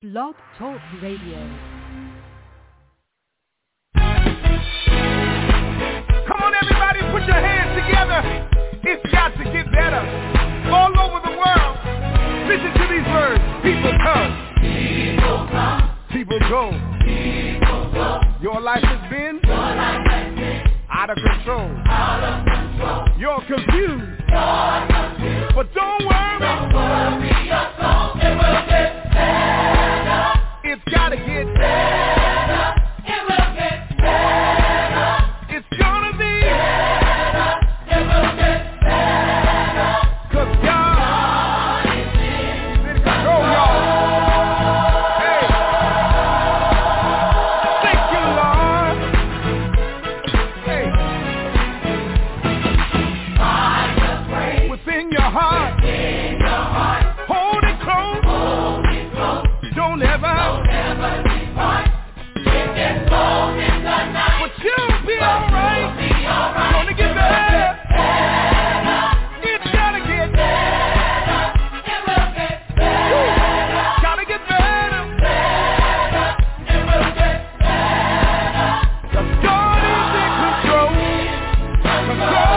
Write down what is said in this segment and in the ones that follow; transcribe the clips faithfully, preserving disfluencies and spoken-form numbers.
Blog Talk Radio. Come on, everybody, put your hands together. It's got to get better. All over the world, listen to these words. People come. People come. People go. People go. Your life has been, Your life has been out of control. Out of control. You're confused. You're confused. But don't worry. Don't worry your soul. It will get better. It's gotta get better. It will get better. It's gonna be better. It will get better. 'Cause God, God is in control, y'all. Hey. Thank you, Lord. Hey. Find a praise within your heart. Within your heart. Hold it close. Hold it close. Don't ever, don't ever depart. It gets cold in the night, but you'll be alright. You'll be alright. Gonna get better. Better. It's gotta get better. It will get better. Woo. Gotta get better. Better. It will get better. 'Cause God is in control. Control.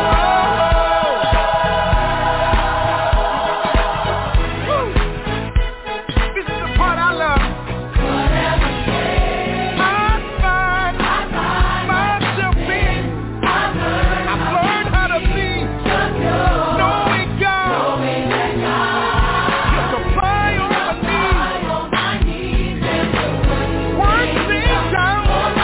Woo. This is the part I love. Whatever shame I find myself in, I've learned how to be just knowing God. You supply all my needs. Work things out.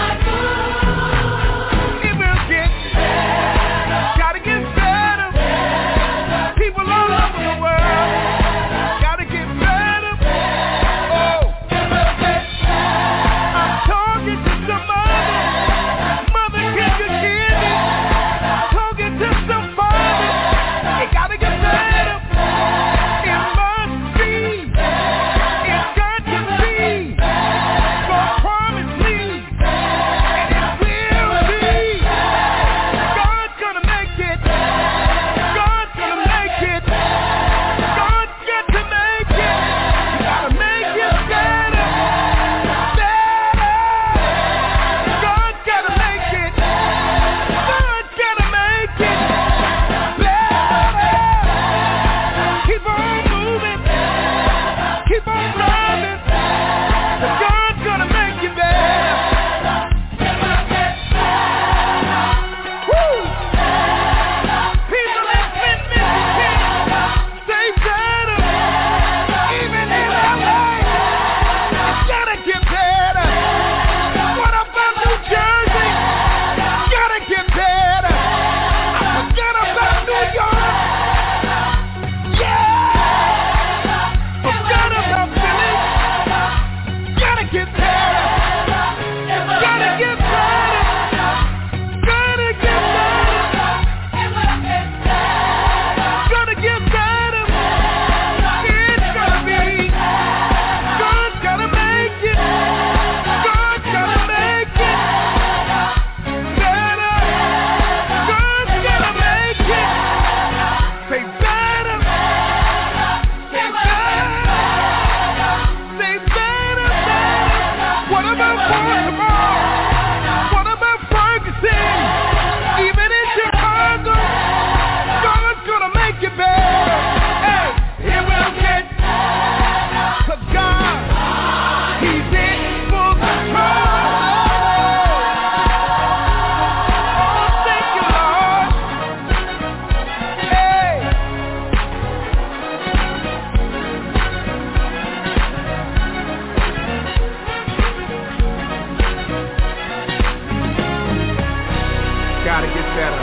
It will get better. Gotta get better. People all over the world gotta get better. Oh, it will get better. I'm talking to somebody. Mother, can you hear me? Talking to somebody. It gotta get better. It must be. It's got to be. God promised me. And it will be. God's gonna make it. God's gonna make it. God's got to make it. You gotta make it better. Better. God's gotta make it. God's gotta make it better. Keep on moving. Keep on running. God's gonna make it better. Woo! People have been missing. Say better. Even in L A, it's gotta get better. What about New Jersey? Gotta get better. I forget about New York. Yeah. Forget about Philly. Gotta get better. Gotta get better. Gotta get better. Gotta get better. It's gonna be. God's gonna make it. God's gonna make it better. God's gonna make it. Say better. Say better. Say better. What about Baltimore? What about Ferguson? Even in Chicago, God's gonna make it better. Hey, it will get better. 'Cause God, He's in full control. Oh, thank you, Lord. Hey. Gotta get better.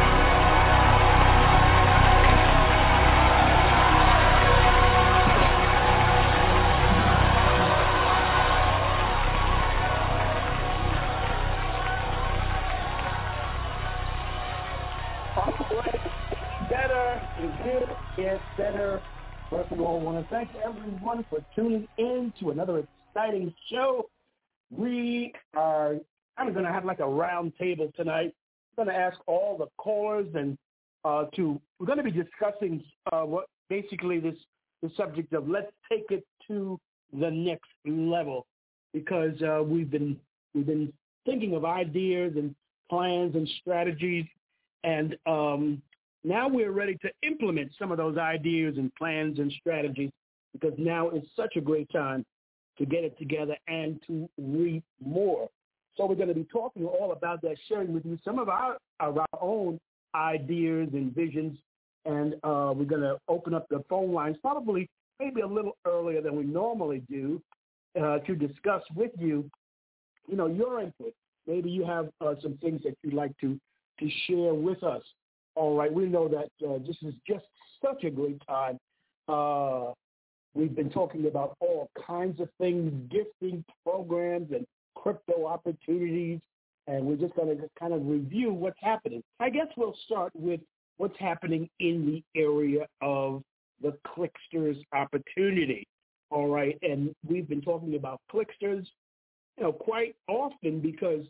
Better is good, it's better. First of all, I want to thank everyone for tuning in to another exciting show. We are kind of going to have like a round table tonight. I'm going to ask all the callers and uh, to we're going to be discussing uh, what basically this the subject of let's take it to the next level, because uh, we've been we've been thinking of ideas and plans and strategies, and um, now we're ready to implement some of those ideas and plans and strategies, because now is such a great time to get it together and to reap more. So we're going to be talking all about that, sharing with you some of our, of our own ideas and visions, and uh, we're going to open up the phone lines probably maybe a little earlier than we normally do uh, to discuss with you, you know, your input. Maybe you have uh, some things that you'd like to, to share with us. All right, we know that uh, this is just such a great time. Uh, we've been talking about all kinds of things, gifting programs and crypto opportunities, and we're just going to kind of review what's happening. I guess we'll start with what's happening in the area of the Clicksters opportunity. All right, and we've been talking about Clicksters, you know, quite often because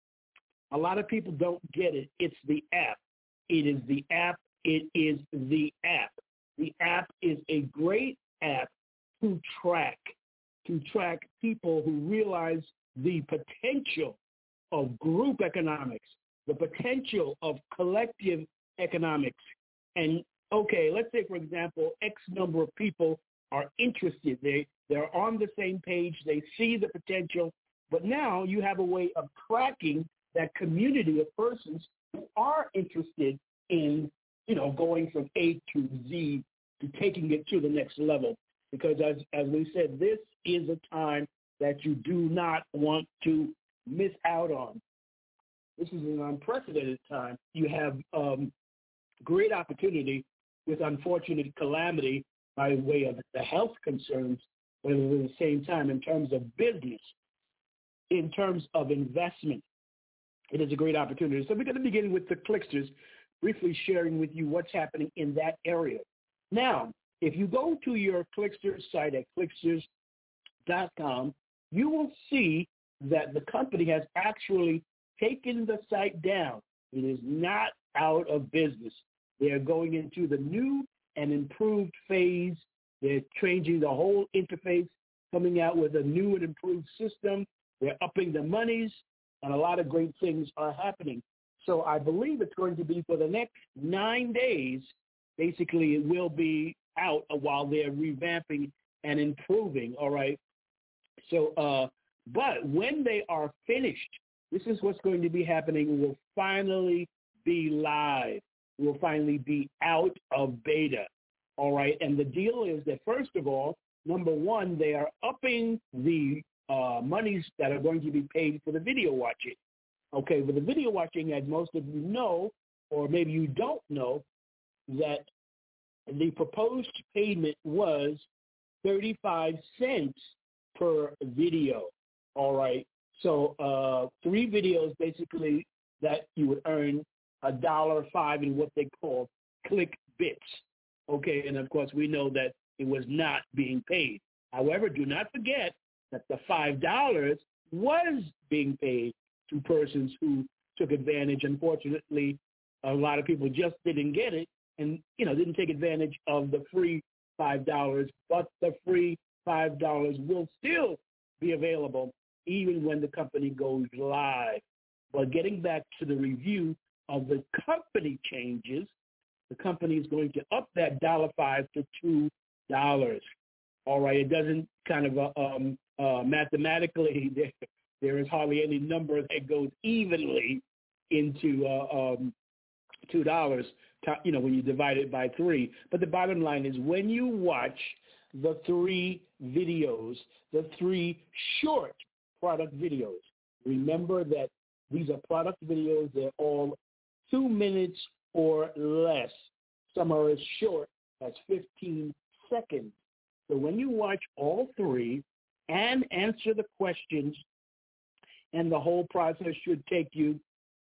a lot of people don't get it. It's the app. It is the app. It is the app. The app is a great app to track, to track people who realize the potential of group economics, the potential of collective economics. And, okay, let's say, for example, X number of people are interested. They, they're on the same page. They see the potential. But now you have a way of tracking that community of persons who are interested in, you know, going from A to Z to taking it to the next level. Because as, as we said, this is a time that you do not want to miss out on. This is an unprecedented time. You have um, great opportunity with unfortunate calamity by way of the health concerns, but at the same time, in terms of business, in terms of investment, it is a great opportunity. So we're going to begin with the Clicksters, briefly sharing with you what's happening in that area. Now, if you go to your Clicksters site at clicksters dot com, you will see that the company has actually taken the site down. It is not out of business. They are going into the new and improved phase. They're changing the whole interface, coming out with a new and improved system. They're upping the monies, and a lot of great things are happening. So I believe it's going to be for the next nine days. Basically, it will be out while they're revamping and improving, all right? So, uh, but when they are finished, this is what's going to be happening. We'll finally be live. We'll finally be out of beta, all right? And the deal is that, first of all, number one, they are upping the uh, monies that are going to be paid for the video watching. Okay, with the video watching, as most of you know, or maybe you don't know, that the proposed payment was thirty-five cents per video, all right? So uh, three videos, basically, that you would earn a dollar five in what they call click bits, okay? And, of course, we know that it was not being paid. However, do not forget that the five dollars was being paid to persons who took advantage. Unfortunately, a lot of people just didn't get it and, you know, didn't take advantage of the free five dollars, but the free five dollars will still be available even when the company goes live. But getting back to the review of the company changes, the company is going to up that dollar five to two dollars. All right, it doesn't kind of uh, um, uh, mathematically, there, there is hardly any number that goes evenly into uh, um, two dollars, you know, when you divide it by three. But the bottom line is when you watch the three videos, the three short product videos, remember that these are product videos. They're all two minutes or less. Some are as short as fifteen seconds. So when you watch all three and answer the questions, and the whole process should take you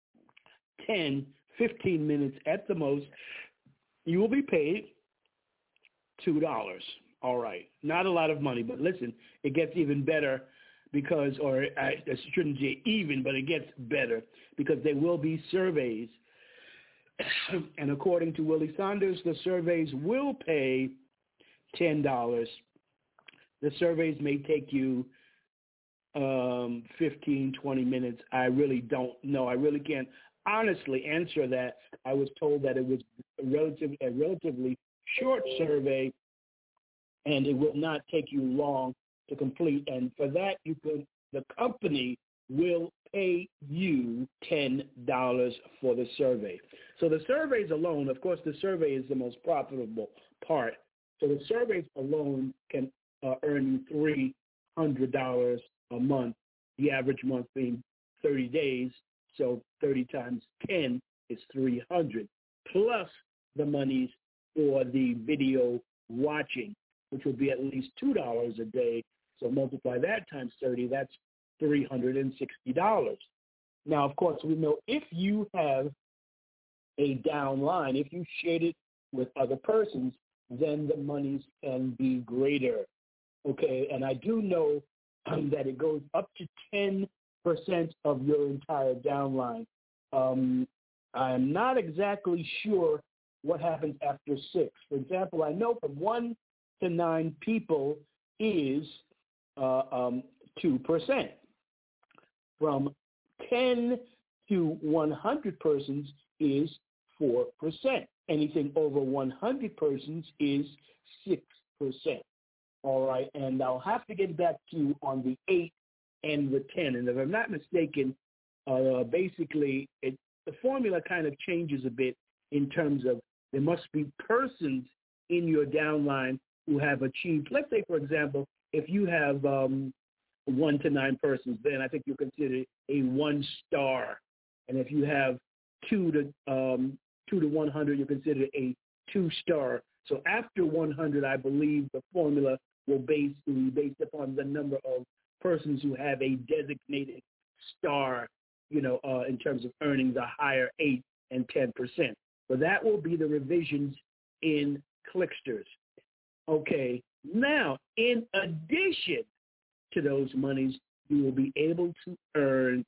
ten, fifteen minutes at the most, you will be paid two dollars. All right. Not a lot of money, but listen, it gets even better because, or I, I shouldn't say even, but it gets better because there will be surveys. And according to Willie Saunders, the surveys will pay ten dollars The surveys may take you um, fifteen, twenty minutes. I really don't know. I really can't honestly answer that. I was told that it was a, relative, a relatively short survey, and it will not take you long to complete. And for that, you could the company will pay you ten dollars for the survey. So the surveys alone, of course, the survey is the most profitable part. So the surveys alone can uh, earn you three hundred dollars a month, the average month being thirty days. So thirty times ten is three hundred, plus the monies for the video watching, which would be at least two dollars a day. So multiply that times thirty, that's three hundred sixty dollars. Now, of course, we know if you have a downline, if you share it with other persons, then the monies can be greater. Okay, and I do know um, that it goes up to ten percent of your entire downline. Um, I'm not exactly sure what happens after six. For example, I know from one to nine people is uh, um, two percent. From ten to one hundred persons is four percent. Anything over one hundred persons is six percent. All right, and I'll have to get back to you on the eight and the ten. And if I'm not mistaken, uh, basically it, the formula kind of changes a bit in terms of there must be persons in your downline who have achieved, let's say, for example, if you have um, one to nine persons, then I think you consider it a one star. And if you have two to um, two to one hundred, you consider it a two star. So after one hundred, I believe the formula will base, be based upon the number of persons who have a designated star, you know, uh, in terms of earning the higher eight and ten percent. So that will be the revisions in Clicksters. Okay, now in addition to those monies, you will be able to earn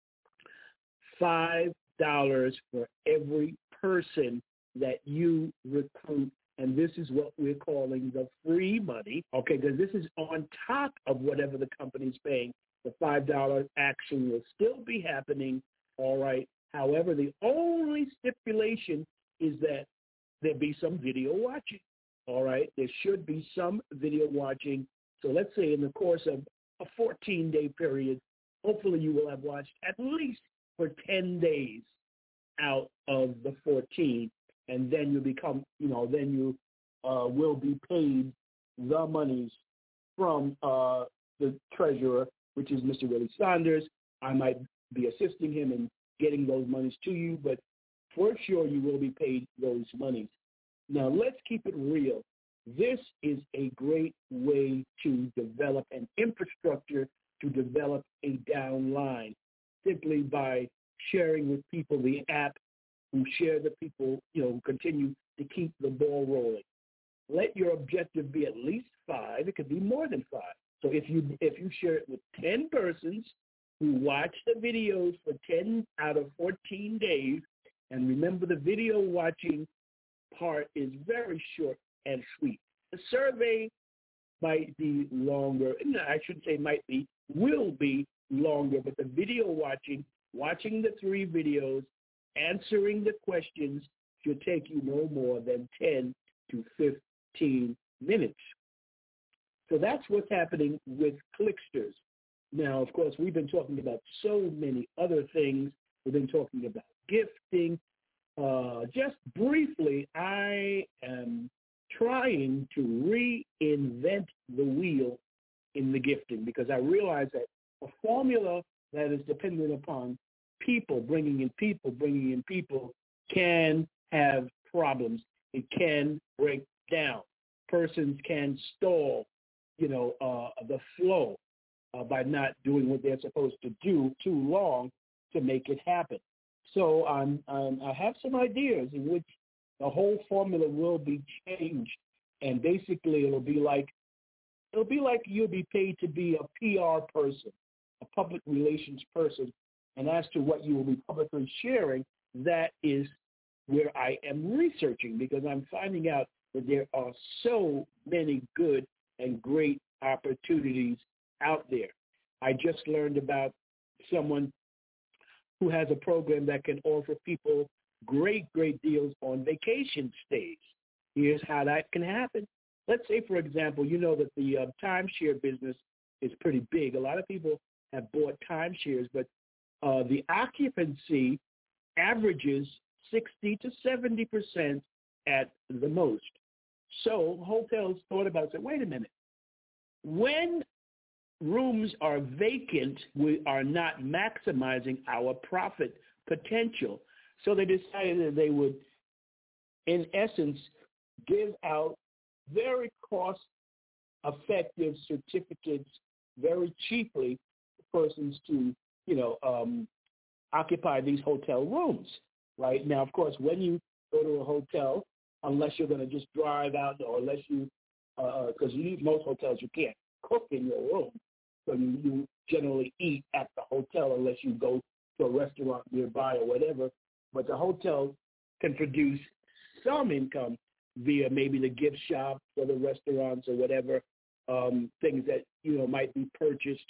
five dollars for every person that you recruit. And this is what we're calling the free money, okay, because this is on top of whatever the company's paying. The five dollar action will still be happening, all right. However, the only stipulation is that there be some video watching, all right. There should be some video watching. So let's say in the course of a fourteen-day period, hopefully you will have watched at least for ten days out of the fourteen. And then you become, you know, then you uh, will be paid the monies from uh, the treasurer, which is Mister Willie Saunders. I might be assisting him in getting those monies to you, but for sure you will be paid those monies. Now, let's keep it real. This is a great way to develop an infrastructure, to develop a downline, simply by sharing with people the app, who share the people, you know, who continue to keep the ball rolling. Let your objective be at least five. It could be more than five. So if you if you share it with ten persons who watch the videos for ten out of fourteen days, and remember the video watching part is very short and sweet. The survey might be longer. No, I should say might be, will be longer, but the video watching, watching the three videos, answering the questions should take you no more than ten to fifteen minutes. So that's what's happening with Clicksters. Now, of course, we've been talking about so many other things. We've been talking about gifting. Uh, just briefly, I am trying to reinvent the wheel in the gifting because I realize that a formula that is dependent upon people, bringing in people, bringing in people, can have problems. It can break down. Persons can stall, you know, uh, the flow uh, by not doing what they're supposed to do too long to make it happen. So um, um, I have some ideas in which the whole formula will be changed, and basically it'll be like it'll be like you'll be paid to be a P R person, a public relations person. And as to what you will be publicly sharing, that is where I am researching, because I'm finding out that there are so many good and great opportunities out there. I just learned about someone who has a program that can offer people great, great deals on vacation stays. Here's how that can happen. Let's say, for example, you know that the uh, timeshare business is pretty big. A lot of people have bought timeshares, but uh, the occupancy averages sixty to seventy percent at the most. So hotels thought about it and said, wait a minute. When rooms are vacant, we are not maximizing our profit potential. So they decided that they would, in essence, give out very cost-effective certificates very cheaply for persons to, you know, um, occupy these hotel rooms. Right now, of course, when you go to a hotel, unless you're going to just drive out, or unless you, because uh, you most hotels you can't cook in your room, so you, you generally eat at the hotel unless you go to a restaurant nearby or whatever. But the hotel can produce some income via maybe the gift shop or the restaurants or whatever, um, things that, you know, might be purchased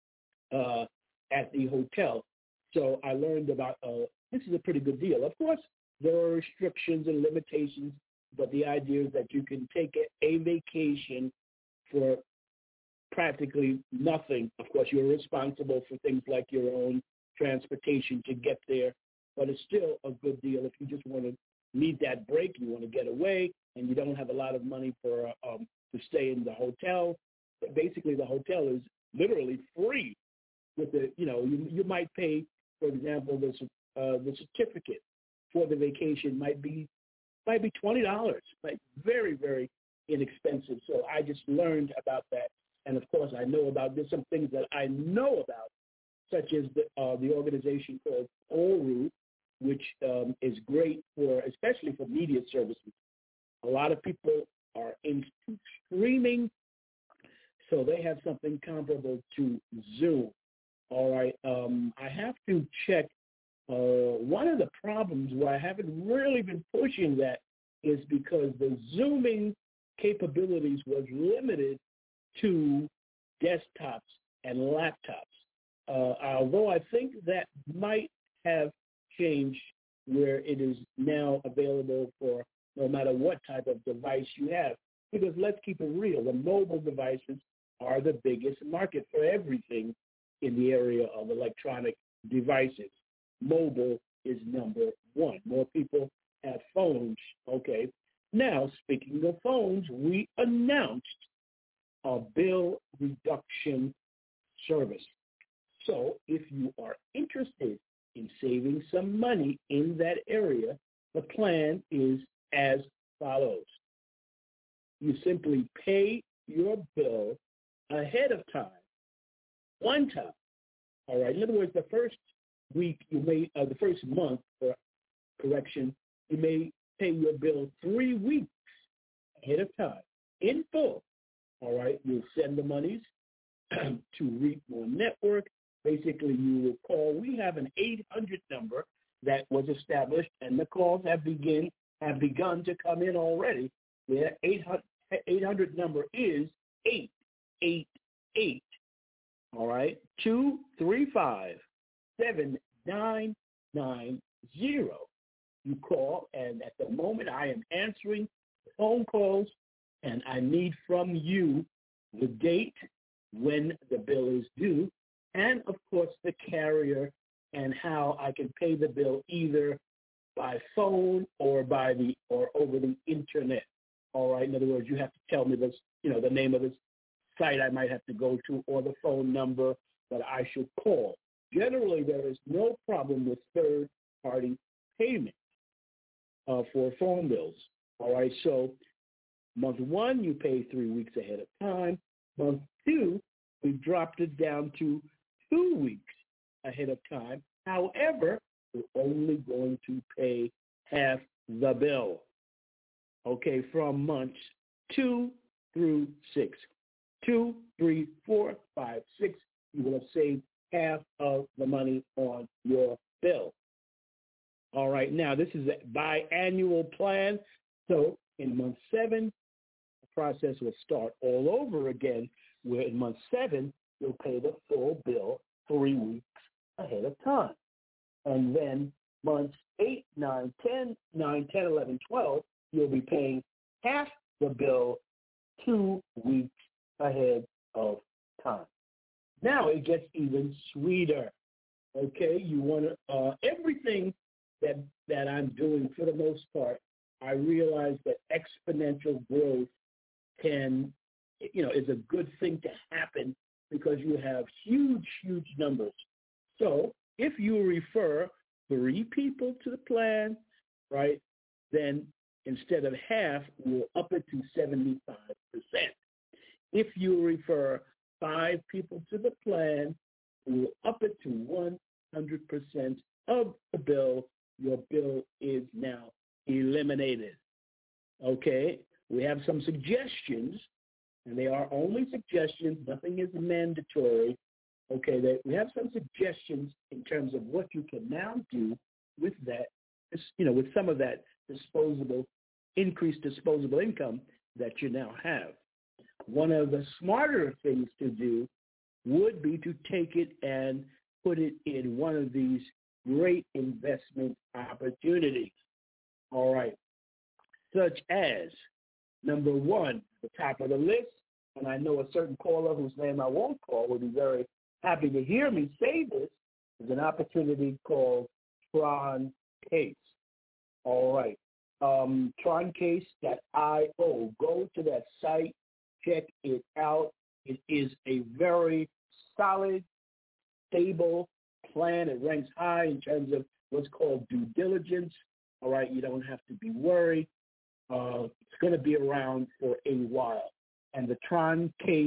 uh, at the hotel. So I learned about, uh, this is a pretty good deal. Of course, there are restrictions and limitations, but the idea is that you can take a, a vacation for practically nothing. Of course, you're responsible for things like your own transportation to get there, but it's still a good deal if you just want to need that break, you want to get away, and you don't have a lot of money for um, to stay in the hotel. But basically, the hotel is literally free. With the, you know, you, you might pay, for example, the uh, the certificate for the vacation might be might be twenty dollars, like very, very inexpensive. So I just learned about that, and of course, I know about there's some things that I know about, such as the uh, the organization called Oru, which um, is great for, especially for media services. A lot of people are into streaming, so they have something comparable to Zoom. All right, um, I have to check. Uh, one of the problems where I haven't really been pushing that is because the Zooming capabilities was limited to desktops and laptops. Uh, although I think that might have changed where it is now available for no matter what type of device you have. Because let's keep it real, the mobile devices are the biggest market for everything in the area of electronic devices. Mobile is number one. More people have phones, okay? Now, speaking of phones, we announced a bill reduction service. So if you are interested in saving some money in that area, the plan is as follows. You simply pay your bill ahead of time, one time. All right. In other words, the first week you may, uh, the first month, for correction, you may pay your bill three weeks ahead of time in full. All right. You'll send the monies to Reapmore Network. Basically, you will call. We have an eight hundred number that was established, and the calls have begin have begun to come in already. The eight hundred number is eight eight eight. All right, two three five seven nine nine zero. You call, and at the moment I am answering phone calls, and I need from you the date when the bill is due, and of course the carrier and how I can pay the bill either by phone or by the or over the internet. All right. In other words, you have to tell me this, you know, the name of this site I might have to go to or the phone number that I should call. Generally, there is no problem with third-party payment uh, for phone bills. All right. So month one, you pay three weeks ahead of time. Month two, we dropped it down to two weeks ahead of time. However, we're only going to pay half the bill, okay, from months two through six. Two, three, four, five, six, you will have saved half of the money on your bill. All right, now this is a biannual plan, so in month seven, the process will start all over again. where in month seven, you'll pay the full bill three weeks ahead of time. And then months eight, nine, ten, nine, ten, eleven, twelve, you'll be paying half the bill two weeks ahead of time. Now it gets even sweeter. Okay, you want to, uh, everything that, that I'm doing for the most part, I realize that exponential growth can, you know, is a good thing to happen because you have huge, huge numbers. So if you refer three people to the plan, right, then instead of half, we'll up it to seventy-five percent. If you refer five people to the plan, we'll up it to one hundred percent of the bill. Your bill is now eliminated. Okay, we have some suggestions, and they are only suggestions. Nothing is mandatory. Okay, that we have some suggestions in terms of what you can now do with that, you know, with some of that disposable, increased disposable income that you now have. One of the smarter things to do would be to take it and put it in one of these great investment opportunities. All right, such as, number one, the top of the list, and I know a certain caller whose name I won't call will be very happy to hear me say this, is an opportunity called Tron Case. All right, um, tron case dot i o. Go to that site, check it out. It is a very solid, stable plan. It ranks high in terms of what's called due diligence. All right, you don't have to be worried. Uh, it's going to be around for a while. And the Tron Case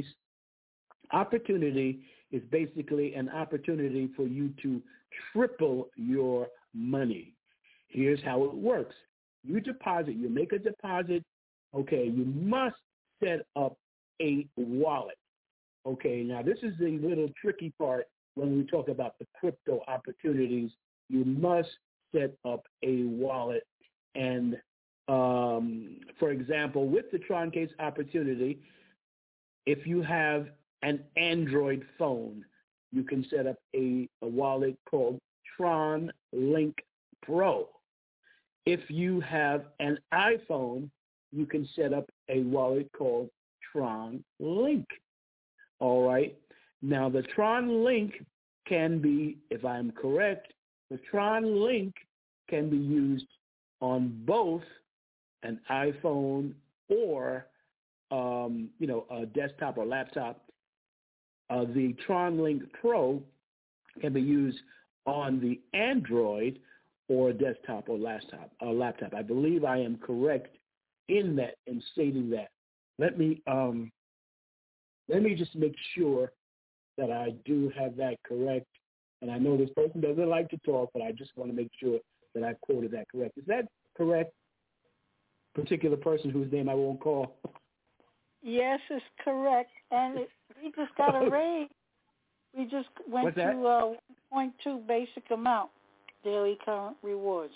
opportunity is basically an opportunity for you to triple your money. Here's how it works. You deposit, you make a deposit. Okay, you must set up a wallet. Okay, now this is the little tricky part when we talk about the crypto opportunities. You must set up a wallet. And um, for example, with the Tron Case opportunity, if you have an Android phone, you can set up a, a wallet called Tron Link Pro. If you have an iPhone, you can set up a wallet called Tron Link. All right. Now, the Tron Link can be, if I'm correct, the Tron Link can be used on both an iPhone or, um, you know, a desktop or laptop. Uh, the Tron Link Pro can be used on the Android or desktop or laptop. Or laptop. I believe I am correct in that, in stating that. Let me um, let me just make sure that I do have that correct. And I know this person doesn't like to talk, but I just want to make sure that I quoted that correct. Is that correct? Particular person whose name I won't call. Yes, it's correct. And it, we just got a raise. We just went to uh, one point two basic amount, daily current rewards.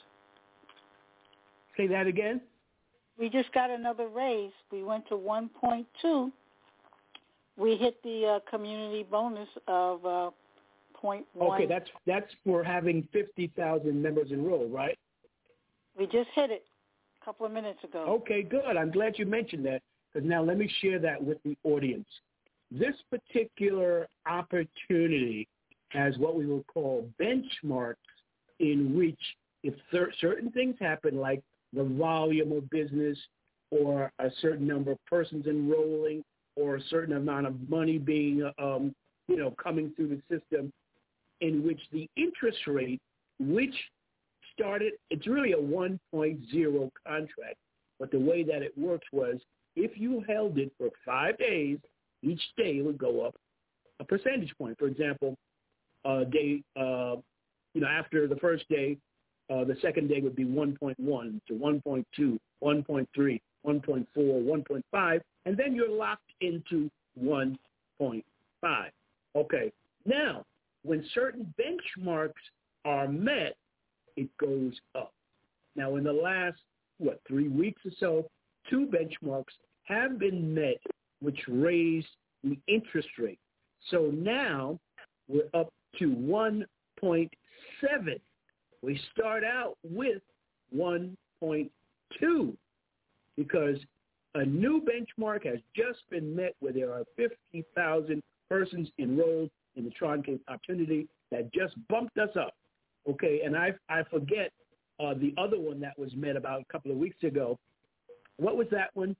Say that again? We just got another raise. We went to one point two. We hit the uh, community bonus of uh, zero point one. Okay, that's that's for having fifty thousand members enrolled, right? We just hit it a couple of minutes ago. Okay, good. I'm glad you mentioned that, because now let me share that with the audience. This particular opportunity has what we will call benchmarks, in which if cer- certain things happen, like the volume of business or a certain number of persons enrolling or a certain amount of money being, um, you know, coming through the system, in which the interest rate, which started, it's really a one point oh contract, but the way that it works was if you held it for five days, each day would go up a percentage point. For example, uh, day, uh, you know, after the first day, uh, the second day would be one point one to one point two, one point three, one point four, one point five, and then you're locked into one point five. Okay. Now, when certain benchmarks are met, it goes up. Now, in the last, what, three weeks or so, two benchmarks have been met, which raised the interest rate. So now we're up to one point seven. We start out with one point two because a new benchmark has just been met where there are fifty thousand persons enrolled in the Tron Case Opportunity that just bumped us up. Okay, and I I forget uh, the other one that was met about a couple of weeks ago. What was that one?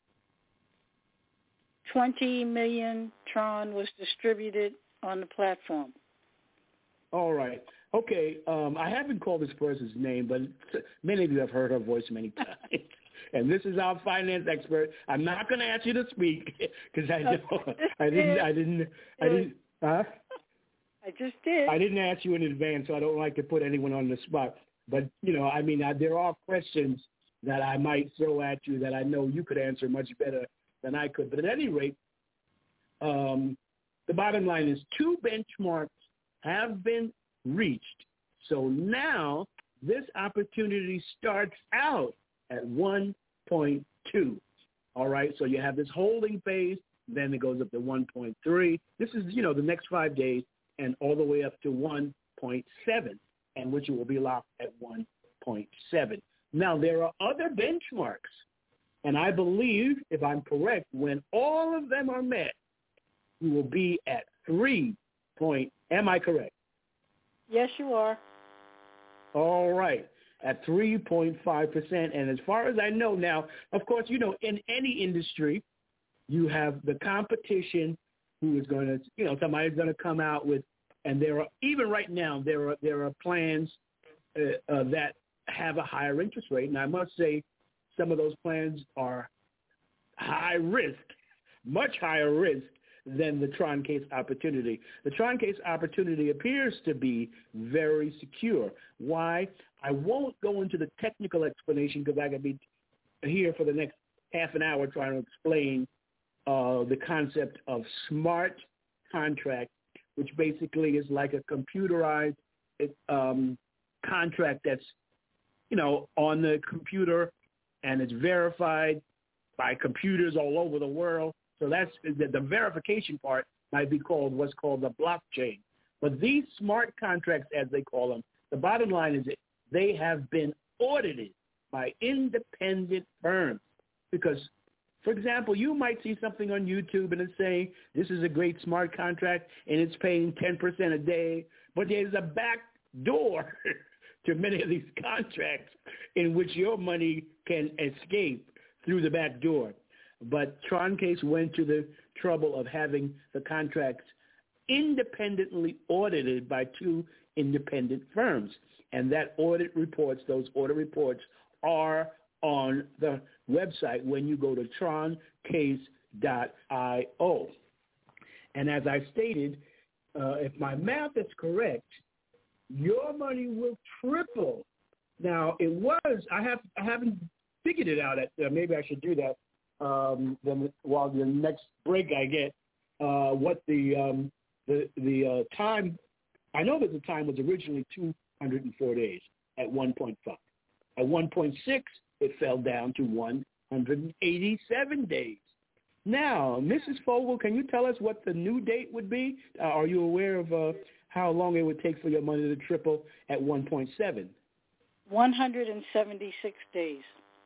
twenty million Tron was distributed on the platform. All right. Okay, um, I haven't called this person's name, but many of you have heard her voice many times. And this is our finance expert. I'm not going to ask you to speak because I don't. I didn't. I didn't. I didn't. Huh? I just did. I didn't ask you in advance, so I don't like to put anyone on the spot. But you know, I mean, I, there are questions that I might throw at you that I know you could answer much better than I could. But at any rate, um, the bottom line is two benchmarks have been reached. So now this opportunity starts out at one point two. All right, so you have this holding phase, then it goes up to one point three. This is, you know, the next five days and all the way up to one point seven, and which will be locked at one point seven. Now, there are other benchmarks, and I believe, if I'm correct, when all of them are met, we will be at three point, am I correct? Yes, you are. All right, at three point five percent. And as far as I know now, of course, you know, in any industry, you have the competition who is going to, you know, somebody's going to come out with, and there are, even right now, there are there are plans uh, uh, that have a higher interest rate. And I must say some of those plans are high risk, much higher risk than the Tron Case Opportunity. The Tron Case Opportunity appears to be very secure. Why? I won't go into the technical explanation because I could be here for the next half an hour trying to explain uh, the concept of smart contract, which basically is like a computerized um, contract that's, you know, on the computer and it's verified by computers all over the world. So that's the, the verification part might be called what's called the blockchain. But these smart contracts, as they call them, the bottom line is that they have been audited by independent firms. Because, for example, you might see something on YouTube and it's saying this is a great smart contract and it's paying ten percent a day, but there's a back door to many of these contracts in which your money can escape through the back door. But Tron Case went to the trouble of having the contracts independently audited by two independent firms. And that audit reports, those audit reports are on the website when you go to tron case dot io. And as I stated, uh, if my math is correct, your money will triple. Now, it was, I, have, I haven't figured it out. At, uh, maybe I should do that. Um, then while the next break I get, uh, what the um, the the uh, time, I know that the time was originally two hundred four days at one point five. At one point six, it fell down to one hundred eighty-seven days. Now, Missus Fogel, can you tell us what the new date would be? Uh, are you aware of uh, how long it would take for your money to triple at one point seven? one hundred seventy-six days.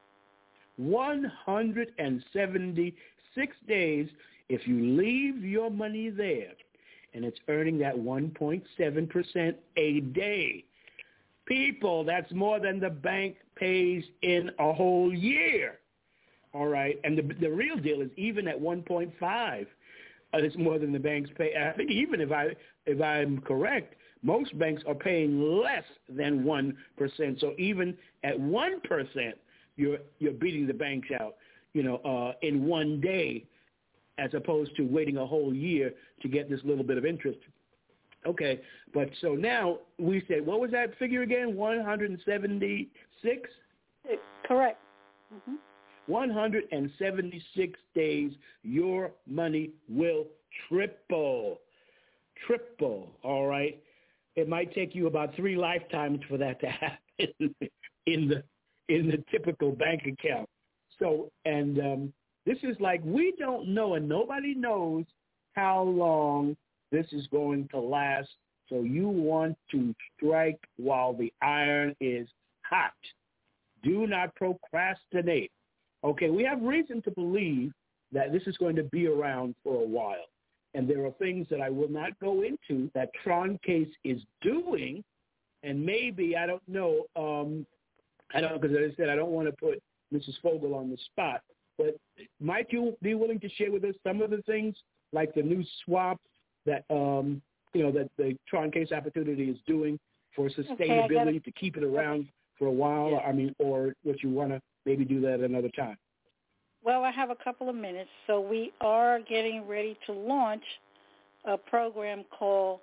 one hundred seventy-six days if you leave your money there, and it's earning that one point seven percent a day. People, that's more than the bank pays in a whole year. All right, and the, the real deal is even at one point five, uh, it's more than the banks pay. I think even if, I, if I'm correct, most banks are paying less than one percent. So even at one percent, you're you're beating the banks out, you know, uh, in one day, as opposed to waiting a whole year to get this little bit of interest. Okay, but so now we said, what was that figure again? one hundred seventy-six? Correct. Mm-hmm. one hundred seventy-six days, your money will triple. Triple, all right? It might take you about three lifetimes for that to happen in the in the typical bank account. So, and um, this is like, we don't know, and nobody knows how long this is going to last. So you want to strike while the iron is hot. Do not procrastinate. Okay, we have reason to believe that this is going to be around for a while. And there are things that I will not go into that Tron Case is doing. And maybe, I don't know, um, I don't know, because as I said, I don't want to put Missus Fogel on the spot. But might you be willing to share with us some of the things, like the new swap that, um, you know, that the Tron Case Opportunity is doing for sustainability, okay, to keep it around for a while? Yeah. I mean, or would you want to maybe do that another time? Well, I have a couple of minutes. So we are getting ready to launch a program called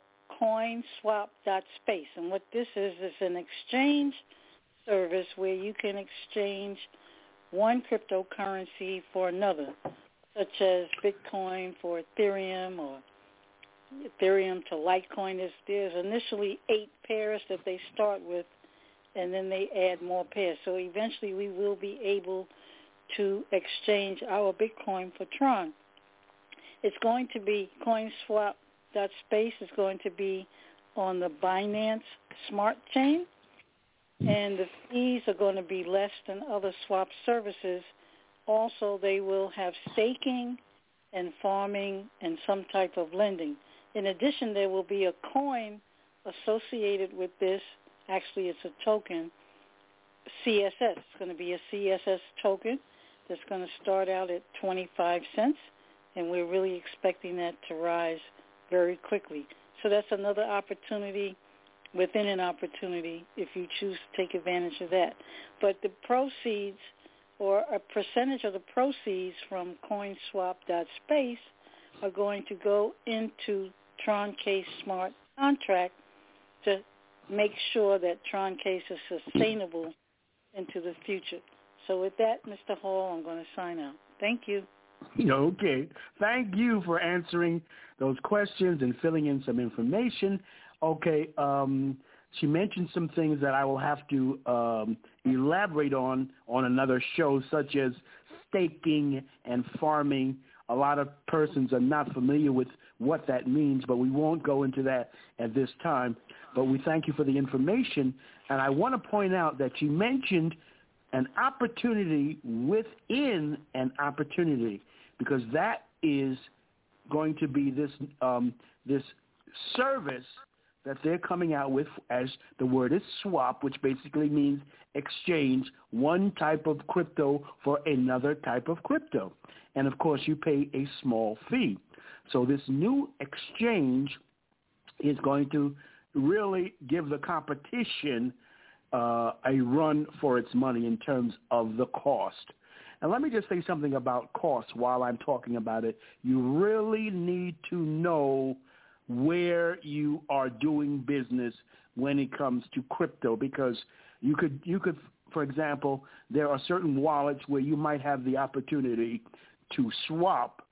CoinSwap.space. And what this is is an exchange service where you can exchange one cryptocurrency for another, such as Bitcoin for Ethereum or Ethereum to Litecoin. There's, there's initially eight pairs that they start with, and then they add more pairs. So eventually we will be able to exchange our Bitcoin for Tron. It's going to be CoinSwap.space is going to be on the Binance Smart Chain, and the fees are going to be less than other swap services. Also, they will have staking and farming and some type of lending. In addition, there will be a coin associated with this. Actually, it's a token, C S S. It's going to be a C S S token that's going to start out at twenty-five cents, and we're really expecting that to rise very quickly. So that's another opportunity within an opportunity if you choose to take advantage of that. But the proceeds, or a percentage of the proceeds from CoinSwap.space, are going to go into Tron Case Smart Contract to make sure that Tron Case is sustainable into the future. So with that, Mister Hall, I'm going to sign out. Thank you. Okay. Thank you for answering those questions and filling in some information. Okay. Um, she mentioned some things that I will have to um, elaborate on on another show, such as staking and farming. A lot of persons are not familiar with what that means, but we won't go into that at this time. But we thank you for the information. And I want to point out that you mentioned an opportunity within an opportunity, because that is going to be this um, this service that they're coming out with, as the word is swap, which basically means exchange one type of crypto for another type of crypto. And, of course, you pay a small fee. So this new exchange is going to really give the competition uh, a run for its money in terms of the cost. And let me just say something about cost while I'm talking about it. You really need to know where you are doing business when it comes to crypto, because you could, you could, for example, there are certain wallets where you might have the opportunity to swap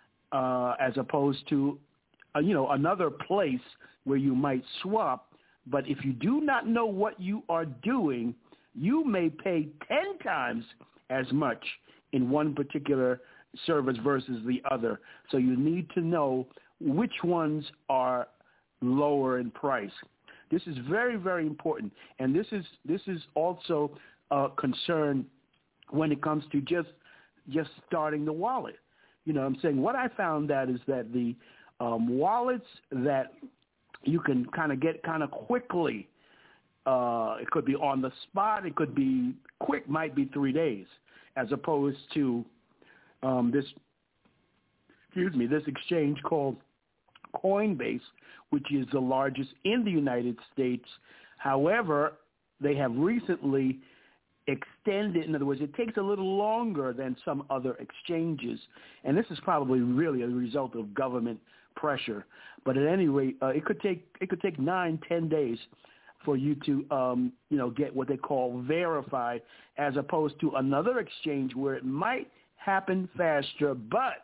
uh, as opposed to, uh, you know, another place where you might swap. But if you do not know what you are doing, you may pay ten times as much in one particular service versus the other. So you need to know which ones are lower in price. This is very, very important. And this is this is also a concern when it comes to just just starting the wallet. You know what I'm saying? What I found that is that the um, wallets that you can kind of get kind of quickly, uh, it could be on the spot, it could be quick, might be three days, as opposed to um, this, excuse me, this exchange called Coinbase, which is the largest in the United States. However, they have recently extended, in other words, it takes a little longer than some other exchanges, and this is probably really a result of government pressure. But at any rate, uh, it could take it could take nine, ten days for you to um, you know get what they call verified, as opposed to another exchange where it might happen faster, but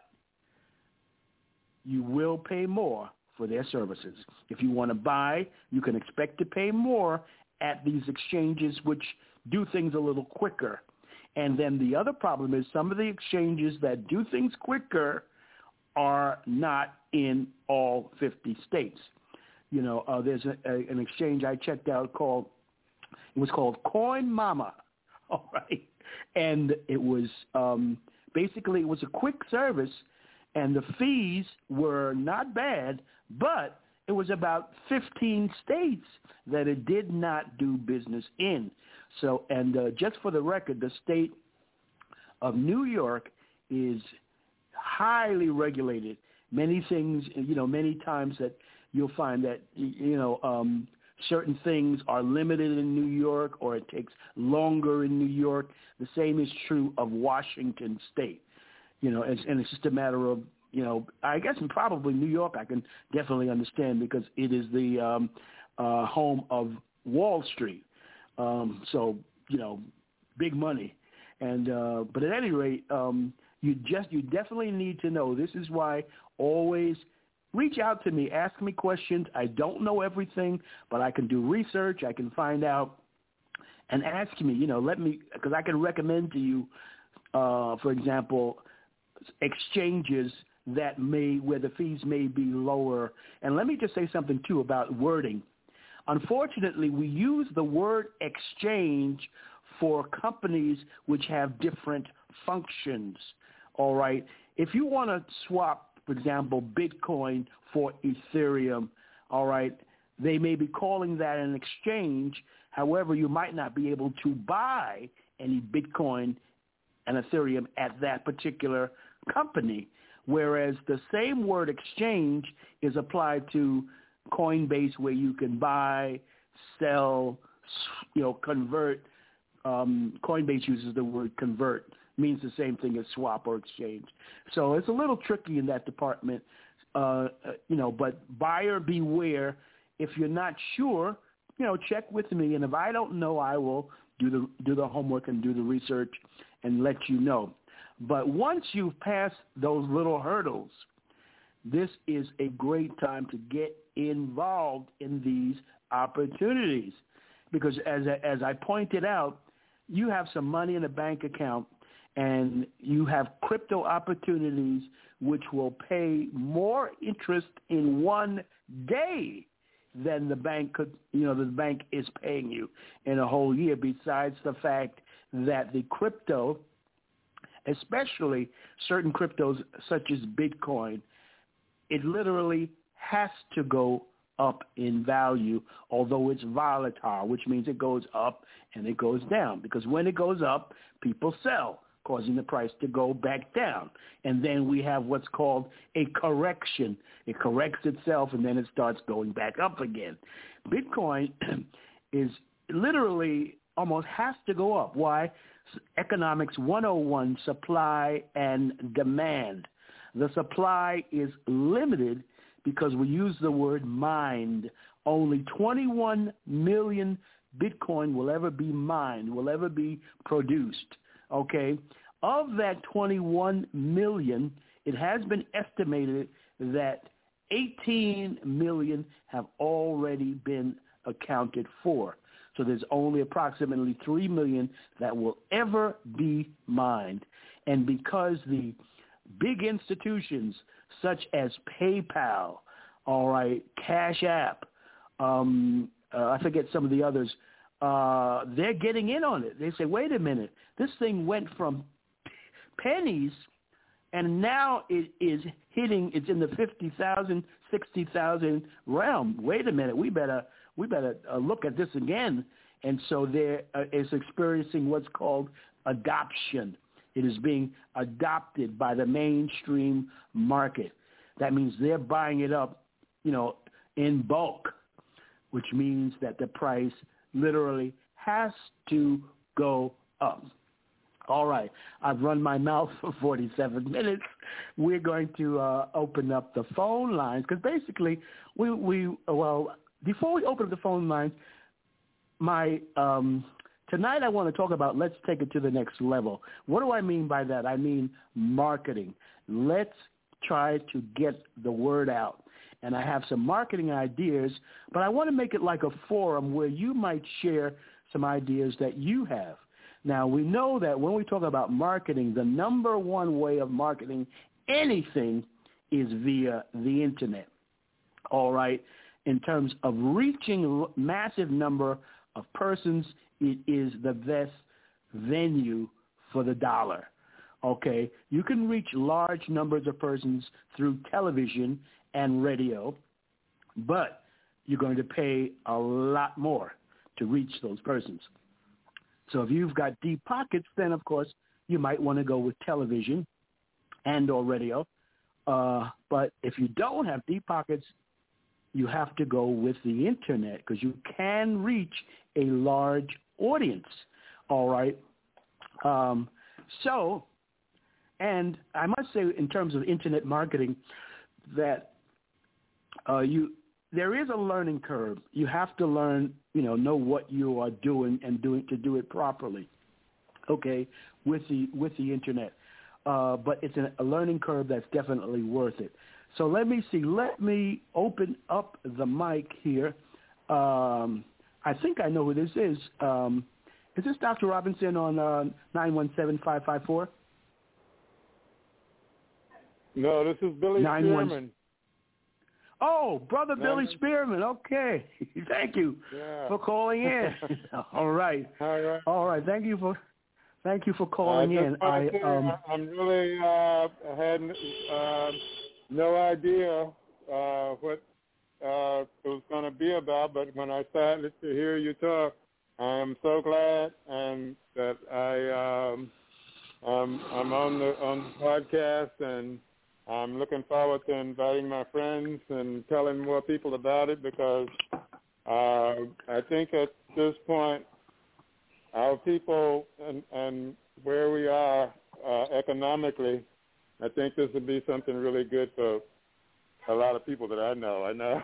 you will pay more for their services. If you want to buy, you can expect to pay more at these exchanges, which do things a little quicker. And then the other problem is some of the exchanges that do things quicker are not in all fifty states. You know, uh, there's a, a, an exchange I checked out called, it was called Coin Mama, all right? And it was um, basically, it was a quick service, and the fees were not bad, but it was about fifteen states that it did not do business in. So, and uh, just for the record, the state of New York is highly regulated. Many things, you know, many times that you'll find that, you know, um, certain things are limited in New York, or it takes longer in New York. The same is true of Washington State. You know, and, and it's just a matter of, you know, I guess and probably New York I can definitely understand because it is the um, uh, home of Wall Street. Um, so, you know, big money. And uh, but at any rate, um, you just you definitely need to know. This is why always reach out to me, ask me questions. I don't know everything, but I can do research. I can find out and ask me. You know, let me because I can recommend to you, uh, for example, exchanges that may where the fees may be lower. And let me just say something too about wording. Unfortunately, we use the word exchange for companies which have different functions, all right? If you want to swap, for example, Bitcoin for Ethereum, all right, they may be calling that an exchange. However, you might not be able to buy any Bitcoin and Ethereum at that particular company, whereas the same word exchange is applied to Coinbase, where you can buy, sell, you know, convert. Um, Coinbase uses the word convert, means the same thing as swap or exchange. So it's a little tricky in that department, uh, you know, but buyer beware. If you're not sure, you know, check with me. And if I don't know, I will do the, do the homework and do the research and let you know. But once you've passed those little hurdles, this is a great time to get involved in these opportunities. Because as, as I pointed out, you have some money in a bank account and you have crypto opportunities which will pay more interest in one day than the bank could, you know, the bank is paying you in a whole year, besides the fact that the crypto, especially certain cryptos such as Bitcoin, it literally has to go up in value, although it's volatile, which means it goes up and it goes down. Because when it goes up, people sell, causing the price to go back down. And then we have what's called a correction. It corrects itself, and then it starts going back up again. Bitcoin is literally almost has to go up. Why? Economics one oh one, supply and demand. The supply is limited because we use the word mined. Only twenty-one million Bitcoin will ever be mined, will ever be produced, okay? Of that twenty-one million, it has been estimated that eighteen million have already been accounted for. So there's only approximately three million that will ever be mined. And because the big institutions such as PayPal, all right, Cash App, um, uh, I forget some of the others, uh, they're getting in on it. They say, wait a minute, this thing went from pennies and now it is hitting, it's in the fifty thousand, sixty thousand realm. Wait a minute, we better we better uh, look at this again. And so there uh, is experiencing what's called adoption. It is being adopted by the mainstream market. That means they're buying it up, you know, in bulk, which means that the price literally has to go up. All right, I've run my mouth for forty-seven minutes. We're going to uh, open up the phone lines because basically we, we, well, before we open up the phone lines, my um, tonight I want to talk about let's take it to the next level. What do I mean by that? I mean marketing. Let's try to get the word out. And I have some marketing ideas, but I want to make it like a forum where you might share some ideas that you have. Now, we know that when we talk about marketing, the number one way of marketing anything is via the internet. All right. In terms of reaching a massive number of persons, it is the best venue for the dollar. Okay. You can reach large numbers of persons through television and radio, but you're going to pay a lot more to reach those persons. So if you've got deep pockets, then, of course, you might want to go with television and or radio. Uh, but if you don't have deep pockets, you have to go with the internet because you can reach a large audience, all right? Um, so, and I must say in terms of internet marketing that uh, you there is a learning curve. You have to learn, you know, know what you are doing and doing to do it properly, okay, with the with the internet. Uh, but it's a, a learning curve that's definitely worth it. So let me see. Let me open up the mic here. Um, I think I know who this is. Um, is this Doctor Robinson on uh, nine one seven, five five four? No, this is Billy Spearman. Oh, Brother Billy Spearman. Okay. Thank you yeah. for calling in. All right. All right. All right. Thank you for thank you for calling uh, in. I say, um I'm really uh, I had uh, no idea uh, what uh, it was going to be about, but when I started to hear you talk, I'm so glad and that I um, um, I'm on the on the podcast, and I'm looking forward to inviting my friends and telling more people about it because uh, I think at this point our people and, and where we are uh, economically, I think this would be something really good for a lot of people that I know. I know.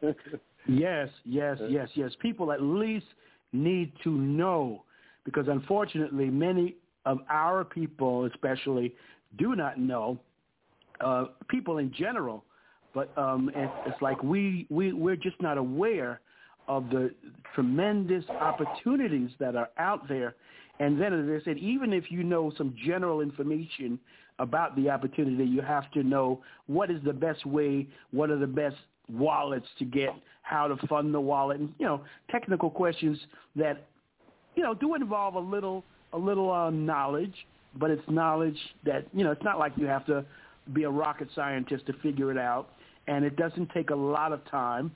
Yes, yes, yes, yes. People at least need to know because unfortunately many of our people especially do not know, uh, people in general, but um, it's, it's like we, we, we're just not aware of the tremendous opportunities that are out there. And then, as I said, even if you know some general information about the opportunity, you have to know what is the best way, what are the best wallets to get, how to fund the wallet, and, you know, technical questions that, you know, do involve a little, a little uh, knowledge, but it's knowledge that, you know, it's not like you have to be a rocket scientist to figure it out, and it doesn't take a lot of time.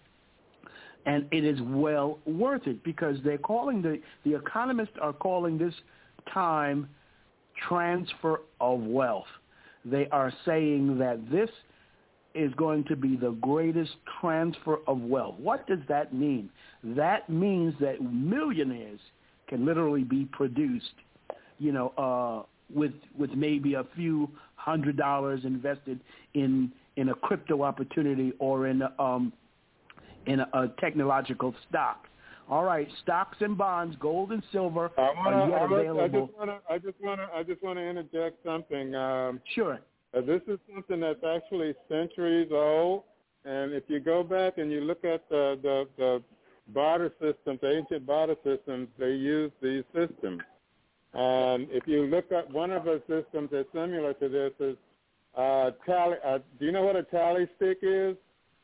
And it is well worth it because they're calling the, the economists are calling this time transfer of wealth. They are saying that this is going to be the greatest transfer of wealth. What does that mean? That means that millionaires can literally be produced, you know, uh, with with maybe a few hundred dollars invested in in a crypto opportunity or in um, in a, a technological stock. All right, stocks and bonds, gold and silver I wanna, are yet I was, available. I just want to, I just want to interject something. Um, sure. Uh, this is something that's actually centuries old, and if you go back and you look at the the, the barter systems, the ancient barter systems, they use these systems. And if you look at one of the systems that's similar to this is uh, tally. Uh, do you know what a tally stick is?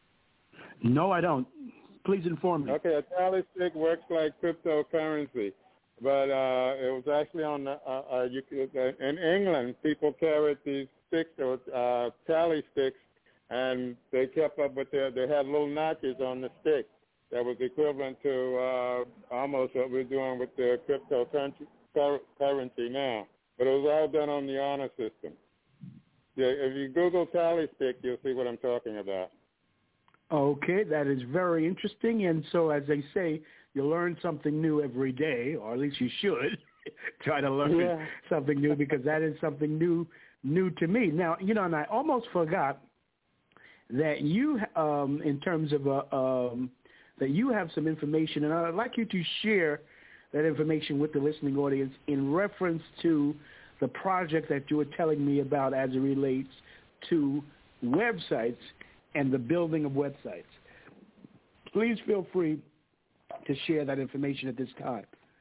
No, I don't. Please inform me. Okay, a tally stick works like cryptocurrency, but uh, it was actually on the, uh, uh, you could, uh, in England. People carried these sticks, or uh, tally sticks, and they kept up with their. They had little notches on the stick that was equivalent to uh, almost what we're doing with the cryptocurrency currency now. But it was all done on the honor system. Yeah, if you Google tally stick, you'll see what I'm talking about. Okay, that is very interesting. And so, as they say, you learn something new every day, or at least you should try to learn yeah. something new, because that is something new new to me. Now, you know, and I almost forgot that you, um, in terms of, uh, um, that you have some information, and I'd like you to share that information with the listening audience in reference to the project that you were telling me about as it relates to websites and the building of websites. Please feel free to share that information at this time.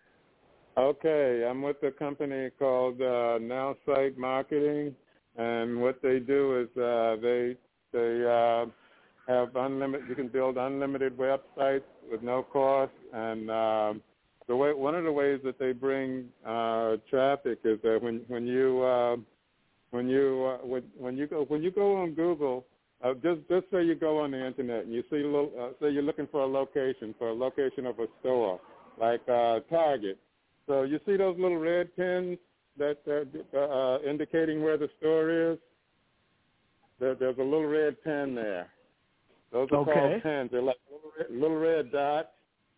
Okay, I'm with a company called uh, Now Site Marketing, and what they do is uh, they they uh, have unlimited. You can build unlimited websites with no cost, and um, the way one of the ways that they bring uh, traffic is that when when you uh, when you uh, when, when you go when you go on Google, uh, just just say you go on the internet and you see a little, uh, say you're looking for a location for a location of a store like uh, Target. So you see those little red pins that uh, uh, indicating where the store is. There, there's a little red pin there. Those are okay. called pins. They're like little red, little red dots.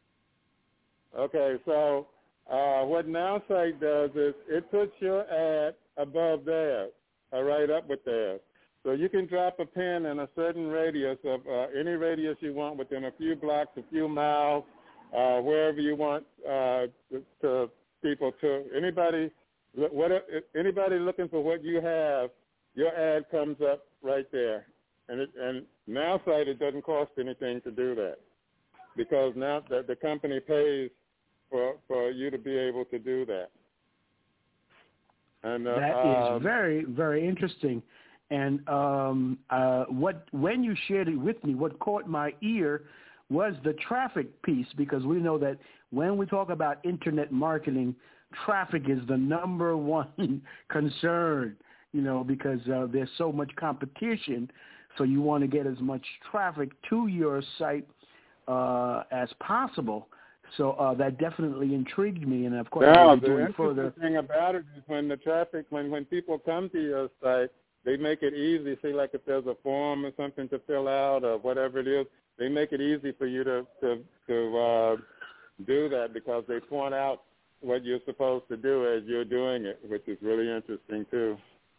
Okay, so uh, what NowSite does is it puts your ad above theirs, or right up with theirs. So you can drop a pin in a certain radius of uh, any radius you want within a few blocks, a few miles, uh, wherever you want uh, to, to people to. Anybody, what, anybody looking for what you have, your ad comes up right there. And, it, and NowSite, it doesn't cost anything to do that because now the, the company pays for for you to be able to do that. And uh, that um, is very, very interesting. And um, uh, what when you shared it with me, what caught my ear was the traffic piece, because we know that when we talk about internet marketing, traffic is the number one concern, you know, because uh, there's so much competition. So you want to get as much traffic to your site uh, as possible. So uh, that definitely intrigued me, and of course, now, we'll be the doing interesting further. thing about it is when the traffic, when, when people come to your site, they make it easy. See, like if there's a form or something to fill out or whatever it is, they make it easy for you to to, to uh, do that because they point out what you're supposed to do as you're doing it, which is really interesting too.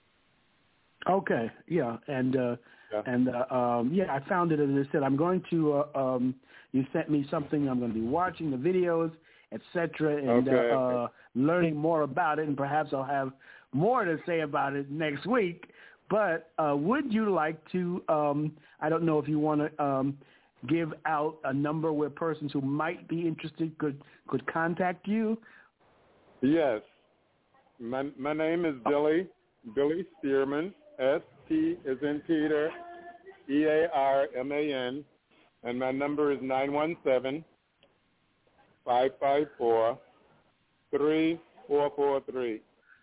Okay, yeah, and uh, yeah. and uh, um, yeah, I found it. As I said, I'm going to. Uh, um, you sent me something. I'm going to be watching the videos, et cetera, and okay. uh, uh, learning more about it. And perhaps I'll have more to say about it next week. But uh, would you like to? Um, I don't know if you want to um, give out a number where persons who might be interested could could contact you. Yes, my my name is Billy Billy Stearman. S T is in Peter, E A R M A N, and my number is nine one seven, five five four, three four four three.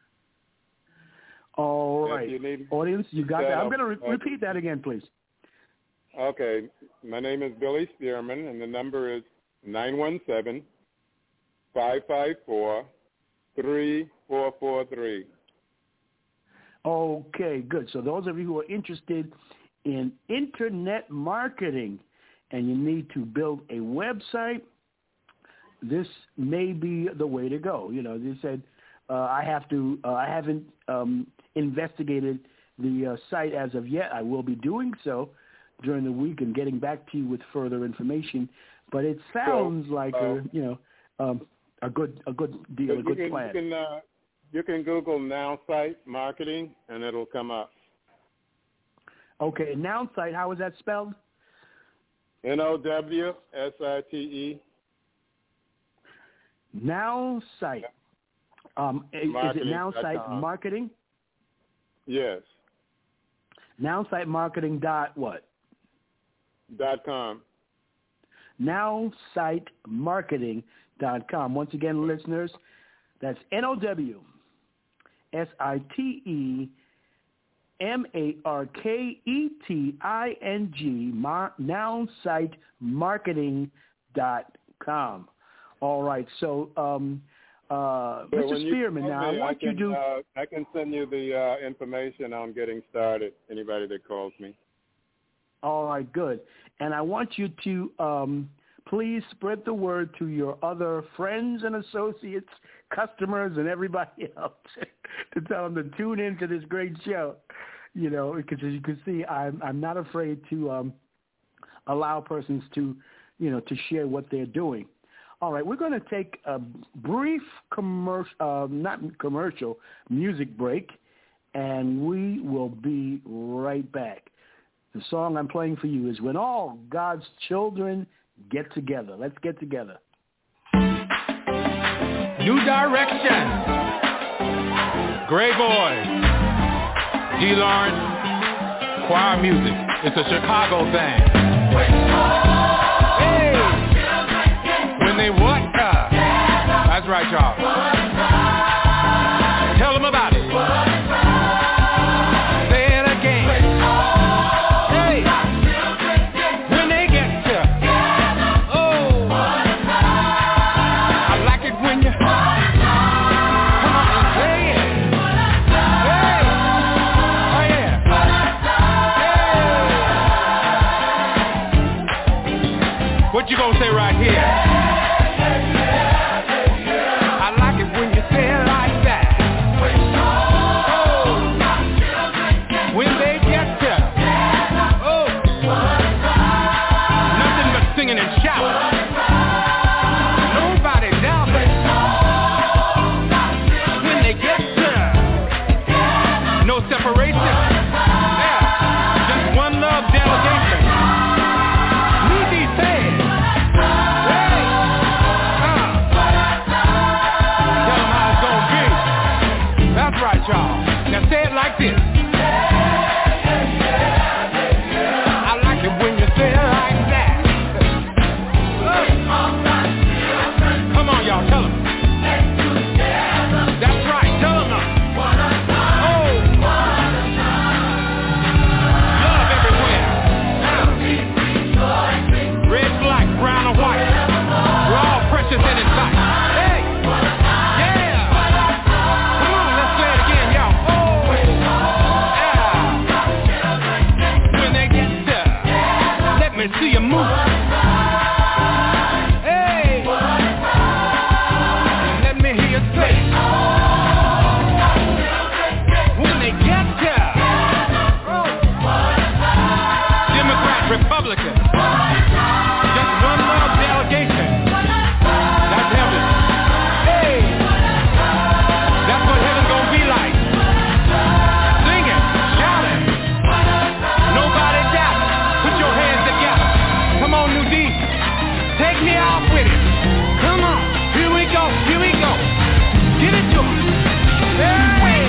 All right. You need Audience, you got that. I'm going to re- uh, repeat that again, please. Okay. My name is Billy Stearman, and the number is nine one seven, five five four, three four four three. Okay, good. So those of you who are interested in internet marketing and you need to build a website, this may be the way to go. You know, they said uh, I have to. Uh, I haven't um, investigated the uh, site as of yet. I will be doing so during the week and getting back to you with further information. But it sounds so, like uh, a, you know um, a good a good deal, a good can, plan. You can, uh, you can Google NowSite marketing and it'll come up. Okay, NowSite. How is that spelled? N O W S I T E. NowSite. Um, is, is it NowSite Marketing? Yes. NowSite Marketing dot what? Dot com. NowSite Marketing dot com. Once again, listeners, that's N O W S I T E M A R K E T I N G, NowSite Marketing dot com. All right, so um, uh, so Mister Spearman, you now me, I want I can, you to... Uh, I can send you the uh, information on getting started, anybody that calls me. All right, good. And I want you to um, please spread the word to your other friends and associates, customers, and everybody else to tell them to tune into this great show. You know, because as you can see, I'm, I'm not afraid to um, allow persons to, you know, to share what they're doing. All right, we're going to take a brief commercial, uh, not commercial, music break, and we will be right back. The song I'm playing for you is When All God's Children Get Together. Let's get together. New Direction. Gray Boy. D. Lawrence. choir music. It's a Chicago thing. Hey! When they what? Uh, that's right, y'all. Tell them about it. Say it again. Hey! When they get to, oh, I like it when you come on and say it. Hey! Oh yeah! Hey! What you gonna say right here? I like it when you say it like that. Oh, when they get to, oh, nothing but singing and shouting. Nobody down there. When they get to, no separation. Yeah, just one love delegation. Need these things. Hey, uh, tell them how it's gonna be. That's right, y'all. Now say it like this. I like it when you say it like that. Come on, y'all, tell them. That's right, tell them now. Oh, love everywhere. Red, black, brown, or white. We're all precious in His sight. Hey, yeah. Come on, let's play it again, y'all. Oh, yeah. When they get to, let me see you move. Hey, let me hear you say. When they get to, Democrat, Republican, just one love delegation. That's heaven. Hey, that's what heaven's gonna be like. Singing, shouting, nobody doubt. Put your hands together. Come on, New D, take me off with it. Come on, here we go, here we go. Give it to me. Hey.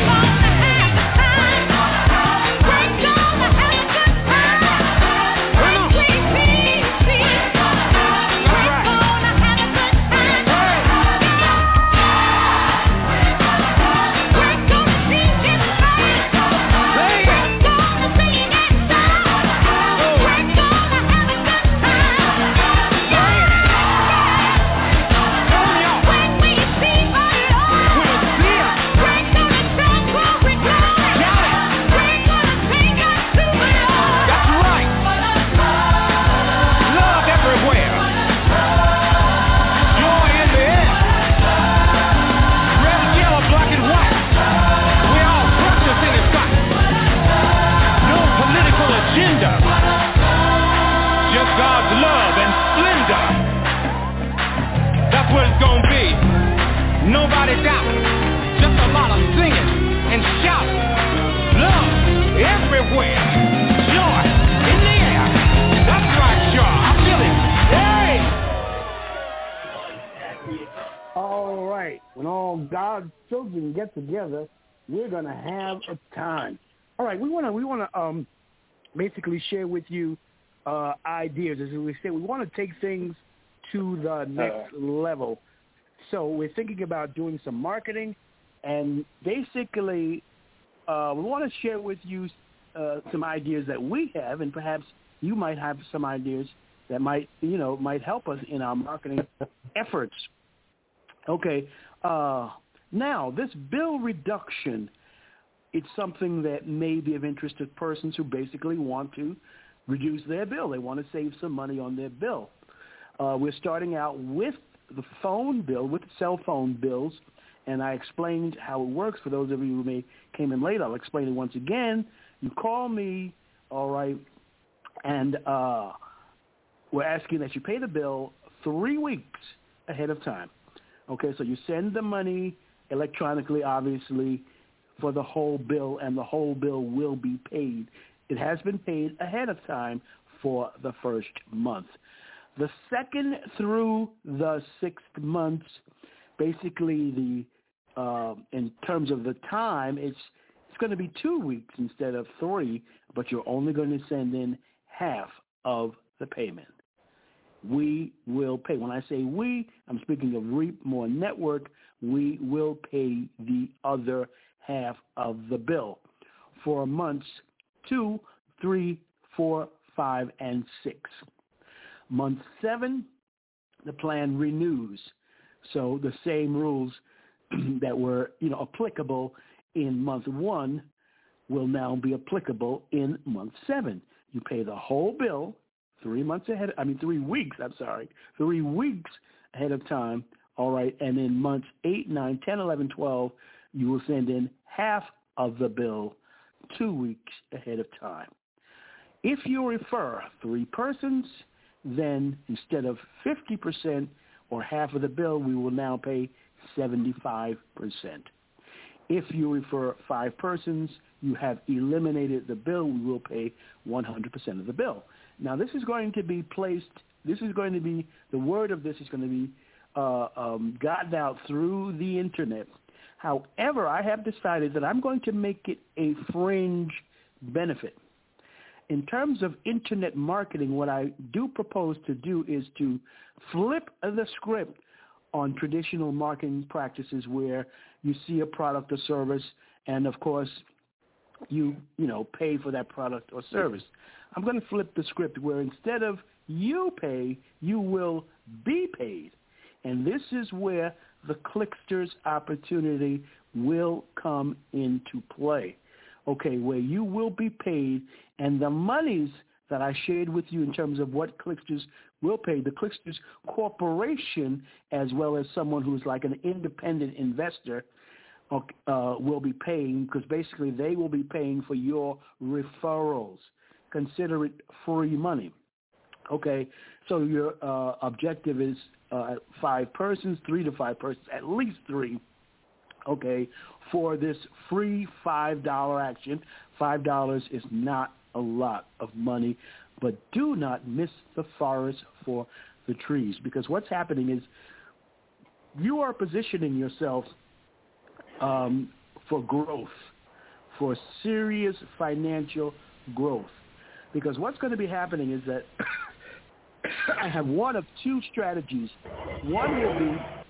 Nobody doubt. Just a lot of singing and shouting. Love everywhere. Joy in the air. That's right, y'all. I feel it. Hey! All right. When all God's children get together, we're gonna have a time. All right. We wanna we wanna um basically share with you uh, ideas. As we say, we want to take things to the next uh, level. So we're thinking about doing some marketing, and basically uh, we want to share with you uh, some ideas that we have, and perhaps you might have some ideas that might, you know, might help us in our marketing efforts. Okay. Uh, now, this bill reduction, it's something that may be of interest to persons who basically want to reduce their bill. They want to save some money on their bill. Uh, we're starting out with the phone bill, with the cell phone bills, and I explained how it works. For those of you who may came in late, I'll explain it once again. You call me, all right, and uh, we're asking that you pay the bill three weeks ahead of time. Okay, so you send the money electronically, obviously, for the whole bill, and the whole bill will be paid. It has been paid ahead of time for the first month. The second through the sixth months, basically the uh, in terms of the time, it's it's going to be two weeks instead of three, but you're only going to send in half of the payment. We will pay. When I say we, I'm speaking of Reap More Network. We will pay the other half of the bill for months two, three, four, five, and six. Month seven, the plan renews. So the same rules that were, you know, applicable in month one will now be applicable in month seven. You pay the whole bill three months ahead. I mean, three weeks. I'm sorry, three weeks ahead of time. All right, and in months eight, nine, ten, eleven, twelve, you will send in half of the bill two weeks ahead of time. If you refer three persons, then instead of fifty percent or half of the bill, we will now pay seventy-five percent. If you refer five persons, you have eliminated the bill, we will pay one hundred percent of the bill. Now, this is going to be placed, this is going to be, the word of this is going to be uh, um, gotten out through the Internet. However, I have decided that I'm going to make it a fringe benefit. In terms of Internet marketing, what I do propose to do is to flip the script on traditional marketing practices where you see a product or service and, of course, you, you know, pay for that product or service. I'm going to flip the script where instead of you pay, you will be paid. And this is where the Clickster's opportunity will come into play. Okay, where you will be paid, and the monies that I shared with you in terms of what Clickster's will pay, the Clickster's Corporation, as well as someone who's like an independent investor, uh, will be paying, because basically they will be paying for your referrals. Consider it free money. Okay, so your uh, objective is uh, five persons, three to five persons, at least three, okay, for this free five dollar action. five dollars is not a lot of money, but do not miss the forest for the trees, because what's happening is you are positioning yourself um, for growth, for serious financial growth. Because what's going to be happening is that I have one of two strategies. One will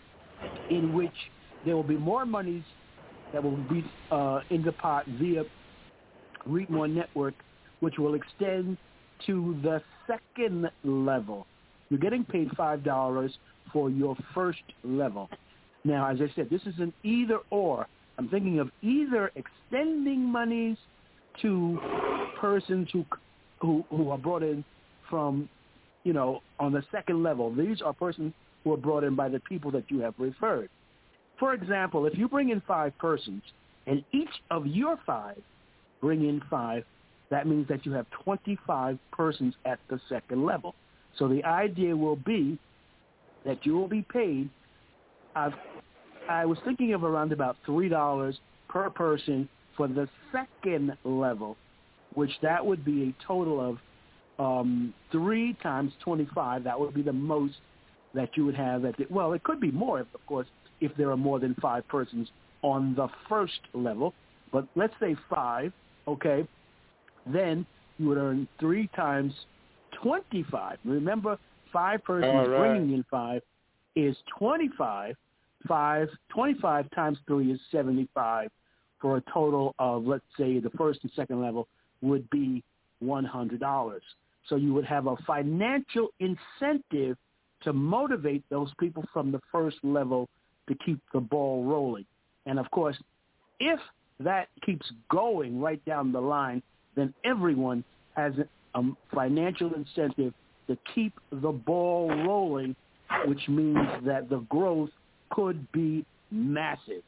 be in which there will be more monies that will be uh, in the pot via Reap More Network, which will extend to the second level. You're getting paid five dollars for your first level. Now, as I said, this is an either or. I'm thinking of either extending monies to persons who who, who are brought in from, you know, on the second level. These are persons who are brought in by the people that you have referred. For example, if you bring in five persons and each of your five bring in five, that means that you have twenty-five persons at the second level. So the idea will be that you will be paid. I've, I was thinking of around about three dollars per person for the second level, which that would be a total of um, three times twenty-five. That would be the most that you would have at the, well, it could be more, of course, if there are more than five persons on the first level. But let's say five, okay, then you would earn three times twenty-five. Remember, five persons right. bringing in five is twenty-five. Five, twenty-five times three is seventy-five, for a total of, let's say, the first and second level would be one hundred dollars. So you would have a financial incentive to motivate those people from the first level to keep the ball rolling. And, of course, if that keeps going right down the line, then everyone has a financial incentive to keep the ball rolling, which means that the growth could be massive.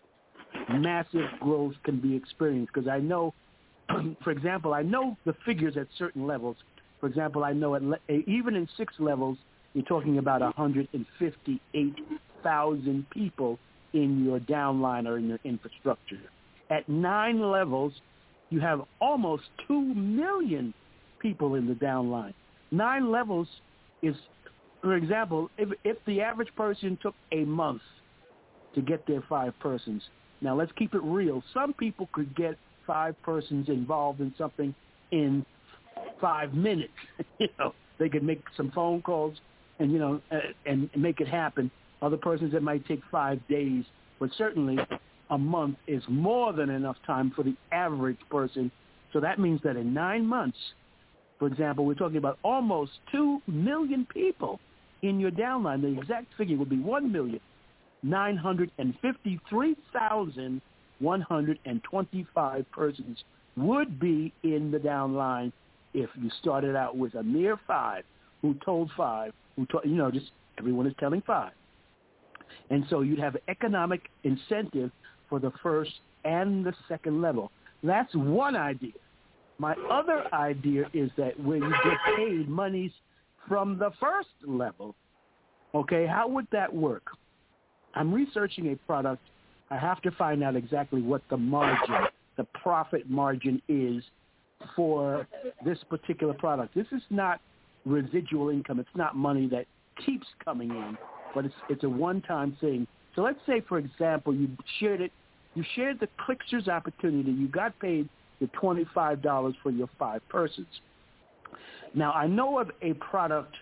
Massive growth can be experienced, because I know, for example, I know the figures at certain levels. For example, I know at le- even in six levels, you're talking about one hundred fifty-eight thousand people in your downline or in your infrastructure. At nine levels, you have almost two million people in the downline. Nine levels is, for example, if, if the average person took a month to get their five persons, now let's keep it real. Some people could get five persons involved in something in five minutes. You know, they could make some phone calls and, you know, uh, and make it happen. Other persons, it might take five days, but certainly a month is more than enough time for the average person. So that means that in nine months, for example, we're talking about almost two million people in your downline. The exact figure would be one million nine hundred fifty-three thousand one hundred twenty-five persons would be in the downline if you started out with a mere five who told five, who told, you know, just everyone is telling five. And so you'd have economic incentive for the first and the second level. That's one idea. My other idea is that when you get paid monies from the first level, okay, how would that work? I'm researching a product. I have to find out exactly what the margin, the profit margin is for this particular product. This is not residual income. It's not money that keeps coming in, but it's it's a one-time thing. So let's say, for example, you shared it, you shared the Clicksters opportunity. You got paid the twenty-five dollars for your five persons. Now, I know of a product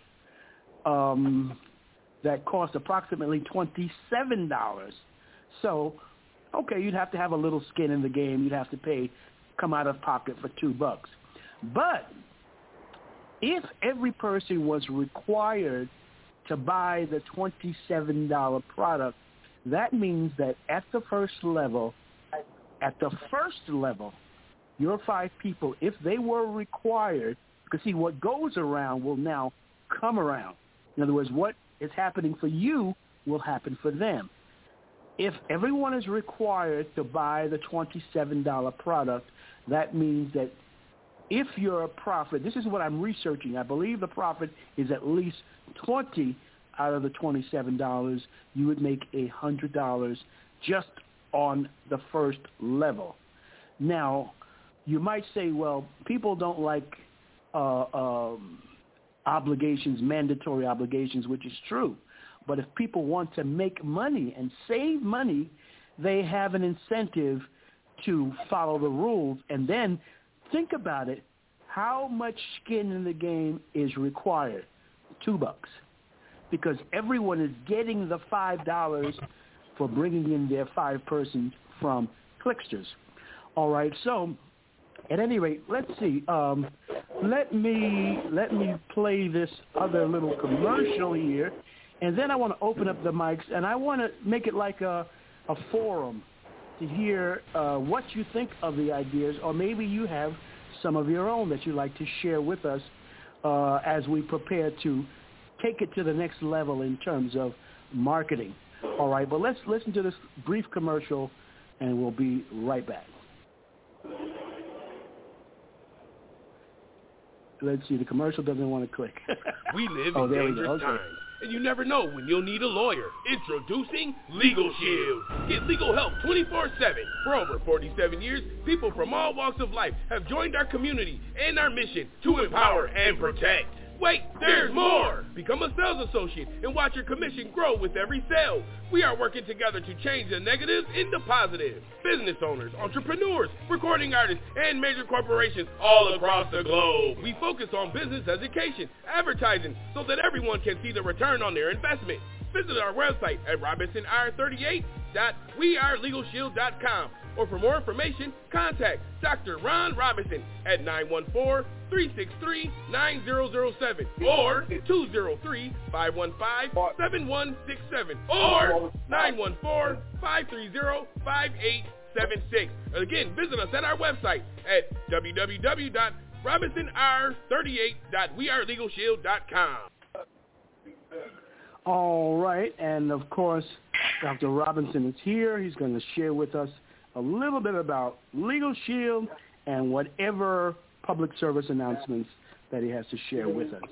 um, that costs approximately twenty-seven dollars. So, okay, you'd have to have a little skin in the game. You'd have to pay, come out of pocket for two bucks. But if every person was required to buy the twenty-seven dollars product, that means that at the first level, at the first level, your five people, if they were required, because see, what goes around will now come around. In other words, what is happening for you will happen for them. If everyone is required to buy the twenty-seven dollars product, that means that if your profit, this is what I'm researching, I believe the profit is at least twenty out of the twenty-seven dollars, you would make one hundred dollars just on the first level. Now, you might say, well, people don't like uh, um, obligations, mandatory obligations, which is true. But if people want to make money and save money, they have an incentive to follow the rules. And then think about it. How much skin in the game is required? Two bucks. Because everyone is getting the five dollars for bringing in their five persons from Clicksters. All right, so at any rate, let's see. Um, let me let me play this other little commercial here, and then I want to open up the mics, and I want to make it like a, a forum to hear uh, what you think of the ideas, or maybe you have some of your own that you'd like to share with us uh, as we prepare to take it to the next level in terms of marketing. All right, but let's listen to this brief commercial, and we'll be right back. Let's see, the commercial doesn't want to click. We live oh, in dangerous okay. times, and you never know when you'll need a lawyer. Introducing Legal Shield. Get legal help twenty-four seven. For over forty-seven years, people from all walks of life have joined our community and our mission to empower and protect. Wait, there's more! Become a sales associate and watch your commission grow with every sale. We are working together to change the negatives into positive. Business owners, entrepreneurs, recording artists, and major corporations all across the globe. We focus on business education, advertising, so that everyone can see the return on their investment. Visit our website at robinson r thirty-eight dot we are legal shield dot com. Or for more information, contact Doctor Ron Robinson at nine one four, three six three, nine zero zero seven or two zero three, five one five, seven one six seven or nine one four, five three zero, five eight seven six. Again, visit us at our website at w w w dot robinson r thirty-eight dot we are legal shield dot com. All right, and of course, Doctor Robinson is here. He's going to share with us a little bit about Legal Shield and whatever public service announcements that he has to share with us.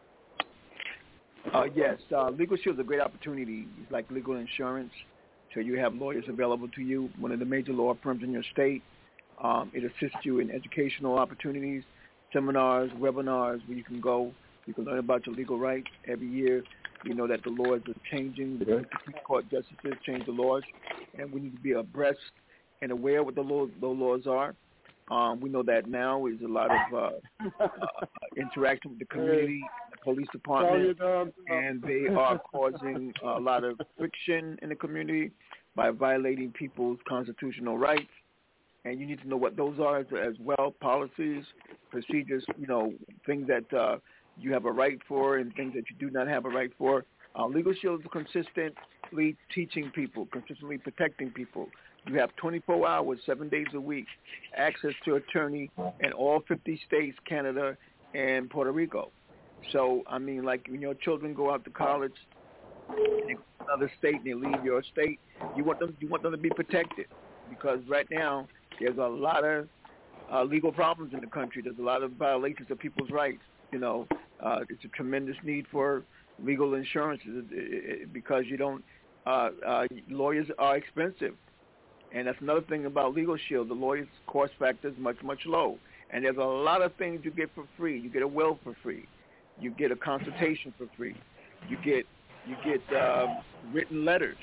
Uh, yes, uh, Legal Shield is a great opportunity. It's like legal insurance. So you have lawyers available to you, one of the major law firms in your state. Um, it assists you in educational opportunities, seminars, webinars where you can go. You can learn about your legal rights every year. We know that the laws are changing. The Supreme Court justices change the laws, and we need to be abreast and aware what the law, the laws are. Um, we know that now is a lot of uh, uh, interaction with the community, the police department, and they are causing a lot of friction in the community by violating people's constitutional rights. And you need to know what those are as, as well, policies, procedures, you know, things that uh, you have a right for and things that you do not have a right for. Uh, Legal Shield is consistently teaching people, consistently protecting people. You have twenty-four hours, seven days a week, access to attorney in all fifty states, Canada, and Puerto Rico. So, I mean, like when your children go out to college, they go to another state, and they leave your state, you want them, you want them to be protected, because right now there's a lot of uh, legal problems in the country. There's a lot of violations of people's rights. You know, uh, it's a tremendous need for legal insurance because you don't. Uh, uh, lawyers are expensive. And that's another thing about Legal Shield. The lawyer's cost factor is much, much low. And there's a lot of things you get for free. You get a will for free. You get a consultation for free. You get you get uh, written letters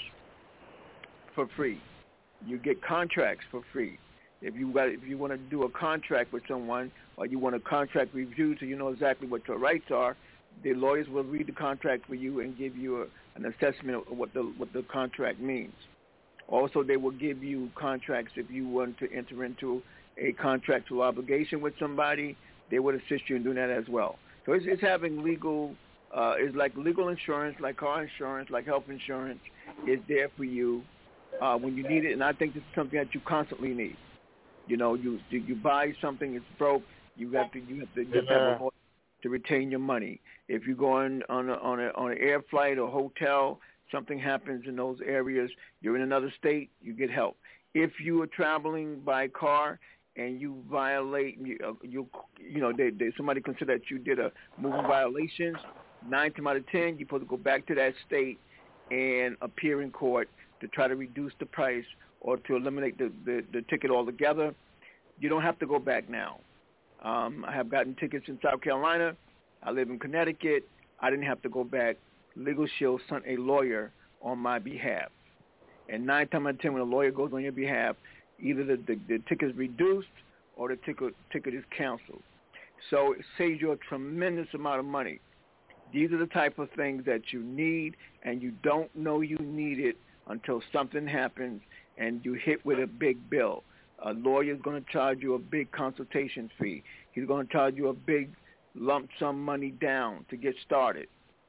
for free. You get contracts for free. If you got if you want to do a contract with someone or you want a contract review so you know exactly what your rights are, the lawyers will read the contract for you and give you a, an assessment of what the what the contract means. Also, they will give you contracts if you want to enter into a contractual obligation with somebody. They would assist you in doing that as well. So it's, it's having legal, uh, it's like legal insurance, like car insurance, like health insurance is there for you uh, when you need it. And I think this is something that you constantly need. You know, you you buy something, it's broke, you have to you have to, you have to have a lawyer to retain your money. If you're going on a, on a, on an air flight or hotel, something happens in those areas, you're in another state, you get help. If you are traveling by car and you violate, you, uh, you, you know, they, they, somebody consider that you did a moving violations, nine times out of ten, you're supposed to go back to that state and appear in court to try to reduce the price or to eliminate the, the, the ticket altogether. You don't have to go back now. Um, I have gotten tickets in South Carolina. I live in Connecticut. I didn't have to go back. Legal Shield sent a lawyer on my behalf. And nine times out of ten, when a lawyer goes on your behalf, either the, the, the ticket is reduced or the ticket, ticket is canceled. So it saves you a tremendous amount of money. These are the type of things that you need, and you don't know you need it until something happens and you hit with a big bill. A lawyer is going to charge you a big consultation fee. He's going to charge you a big lump sum money down to get started.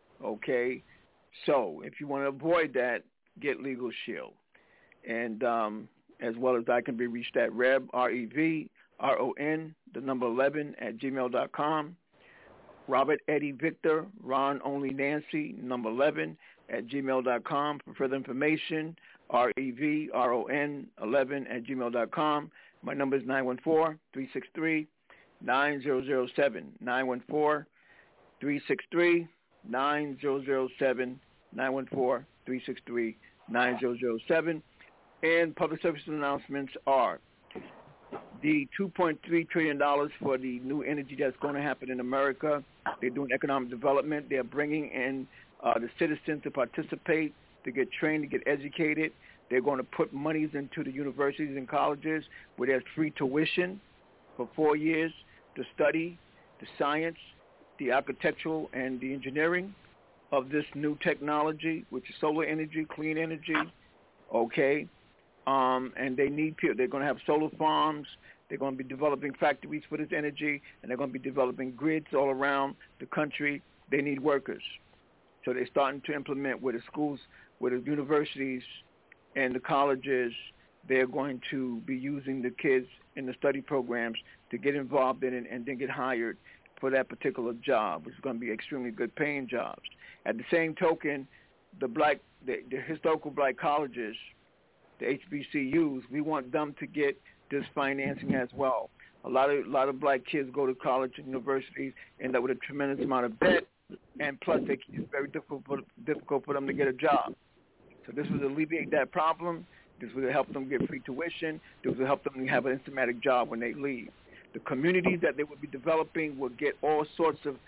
Okay, so if you want to avoid that, get Legal Shield. And um, as well as I can be reached at Reb, R E V, R O N, the number eleven, at gmail dot com. Robert Eddie Victor, Ron Only Nancy, number eleven, at gmail dot com. For further information, R E V, R O N, eleven, at gmail dot com. My number is nine one four, three six three, nine zero zero seven, nine one four, three six three, nine zero zero seven, nine one four, three six three, nine zero zero seven. And public service announcements are the two point three trillion dollars for the new energy that's going to happen in America. They're doing economic development. They're bringing in uh, the citizens to participate, to get trained, to get educated. They're going to put monies into the universities and colleges where there's free tuition for four years to study the science, the architectural, and the engineering of this new technology, which is solar energy, clean energy, okay? Um, and they need people. They're going to have solar farms. They're going to be developing factories for this energy, and they're going to be developing grids all around the country. They need workers. So they're starting to implement where the schools, where the universities and the colleges, they're going to be using the kids in the study programs to get involved in it and then get hired for that particular job, which is going to be extremely good paying jobs. At the same token, the black, the, the historical black colleges, the H B C Us, we want them to get this financing as well. A lot of a lot of black kids go to college and universities, end up with a tremendous amount of debt, and plus they, it's very difficult for, difficult for them to get a job. So this will alleviate that problem. This will help them get free tuition. This will help them have an systematic job when they leave. The communities that they will be developing will get all sorts of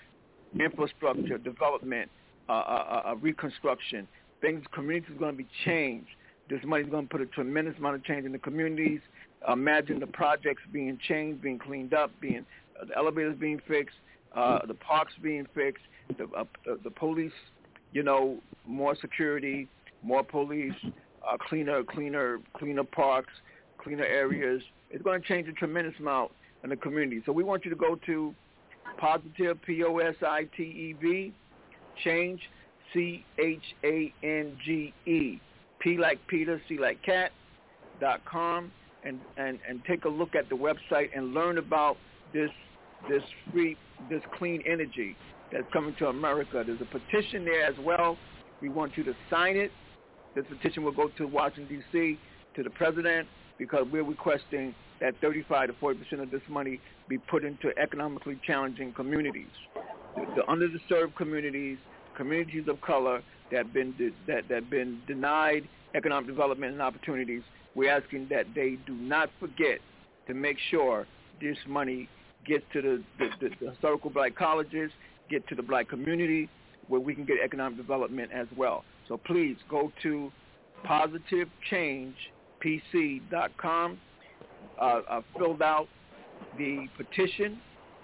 infrastructure, development, uh, uh, uh, reconstruction. Things, communities are going to be changed. This money is going to put a tremendous amount of change in the communities. Imagine the projects being changed, being cleaned up, being uh, the elevators being fixed, uh, the parks being fixed, the, uh, the, the police, you know, more security, more police, uh, cleaner, cleaner, cleaner parks, cleaner areas. It's going to change a tremendous amount in the community. So we want you to go to Positive, P O S I T E V, change, C H A N G E, P like Peter, C like cat, dot com, and, and, and take a look at the website and learn about this this free, this clean energy that's coming to America. There's a petition there as well. We want you to sign it. This petition will go to Washington, D C, to the president, because we're requesting that thirty-five to forty percent of this money be put into economically challenging communities, the, the underserved communities, communities of color that have been de- that that have been denied economic development and opportunities. We're asking that they do not forget to make sure this money gets to the, the, the, the historical black colleges, get to the black community, where we can get economic development as well. So please go to positive change p c dot com, uh, uh, filled out the petition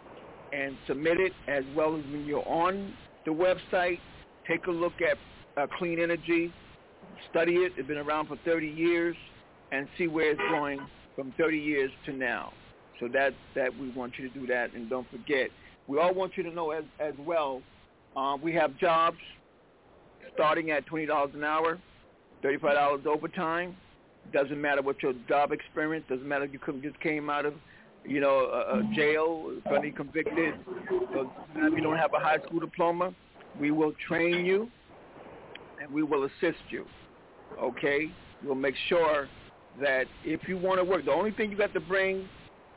and submit it, as well as when you're on the website, take a look at uh, clean energy, study it. It's been around for thirty years, and see where it's going from thirty years to now. So that, that we want you to do that, and don't forget. We all want you to know as, as well, uh, we have jobs starting at twenty dollars an hour, thirty-five dollars overtime. Doesn't matter what your job experience. Doesn't matter if you just came out of, you know, a, a jail, felony convicted, or if you don't have a high school diploma. We will train you, and we will assist you, okay? We'll make sure that if you want to work, the only thing you got to bring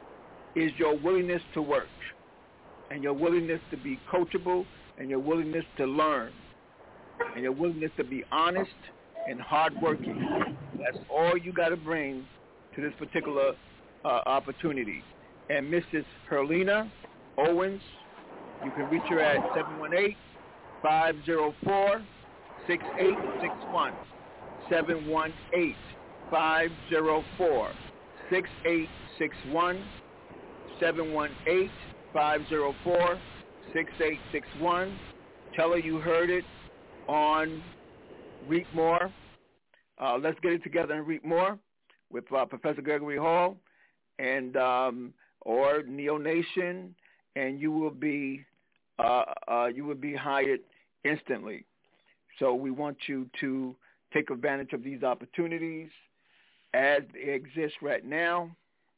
is your willingness to work, and your willingness to be coachable, and your willingness to learn, and your willingness to be honest and hardworking. That's all you got to bring to this particular uh, opportunity. And Missus Herlina Owens, you can reach her at seven one eight, five zero four, six eight six one, seven one eight, five zero four, six eight six one, seven one eight, five zero four, six eight six one. Tell her you heard it on Reap More. Uh, let's get it together and reap more with uh, Professor Gregory Hall and um, or Neo Nation, and you will be uh, uh, you will be hired instantly. So we want you to take advantage of these opportunities as they exist right now,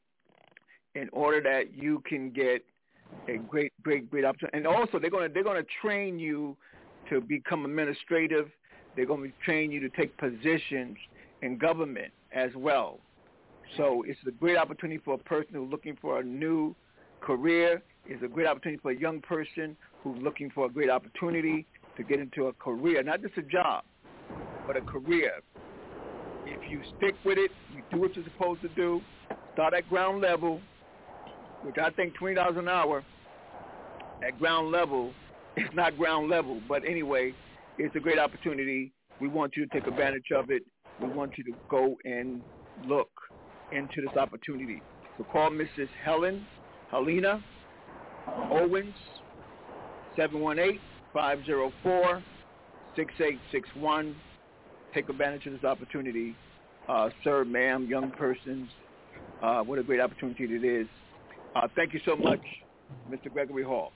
in order that you can get a great, great, great opportunity. And also, they're going to they're going to train you to become administrative. They're going to train you to take positions in government as well. So it's a great opportunity for a person who's looking for a new career. It's a great opportunity for a young person who's looking for a great opportunity to get into a career, not just a job, but a career. If you stick with it, you do what you're supposed to do, start at ground level, which I think twenty dollars an hour at ground level is not ground level. But anyway, it's a great opportunity. We want you to take advantage of it. We want you to go and look into this opportunity. So call Missus Helen, Helena Owens, seven one eight, five zero four, six eight six one. Take advantage of this opportunity. Uh, sir, ma'am, young persons, uh, what a great opportunity it is. Uh, thank you so much, Mister Gregory Hall.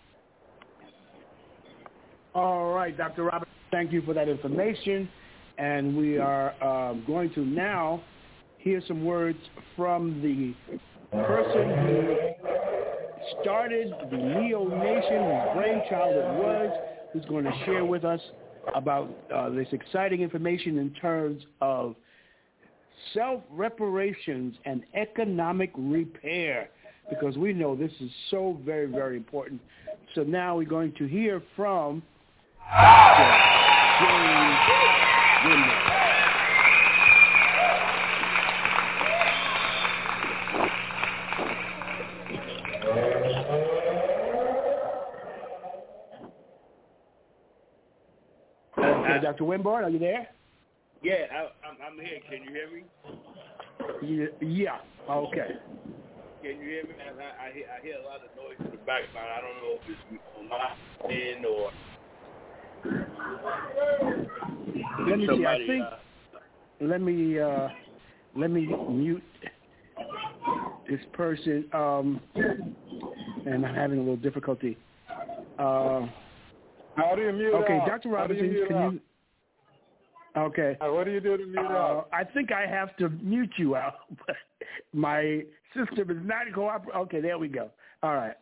All right, Doctor Robert, thank you for that information. And we are uh, going to now hear some words from the person who started the Neo Nation, whose brainchild it was, who's going to share with us about uh, this exciting information in terms of self-reparations and economic repair, because we know this is so very, very important. So now we're going to hear from Doctor James Windler. Uh, Doctor Winborn, are you there? Yeah, I, I'm, I'm here. Can you hear me? Yeah. yeah. Okay. Can you hear me? I, I, I, hear, I hear a lot of noise in the background. I don't know if it's on my end or... Let me somebody, see. I think... Uh, let me... Uh, let me mute this person. Um, and I'm having a little difficulty. Uh, How do you mute okay, out? Doctor Robinson, you can out? you... Okay. Uh, what do you do to mute uh, out? I think I have to mute you out. My system is not cooperating. Okay, there we go. All right.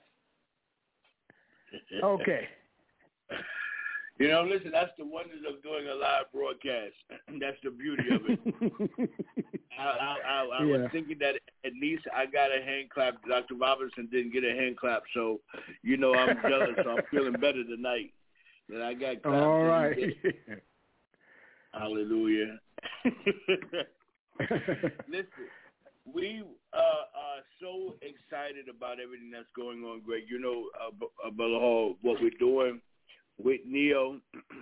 Okay. You know, listen, that's the wonders of doing a live broadcast. That's the beauty of it. I, I, I, I yeah. was thinking that at least I got a hand clap. Doctor Robinson didn't get a hand clap, so, you know, I'm jealous. So I'm feeling better tonight that I got claps. All right. Hallelujah. Listen, we uh, are so excited about everything that's going on, Greg. You know, uh, Brother Hall, what we're doing with Neo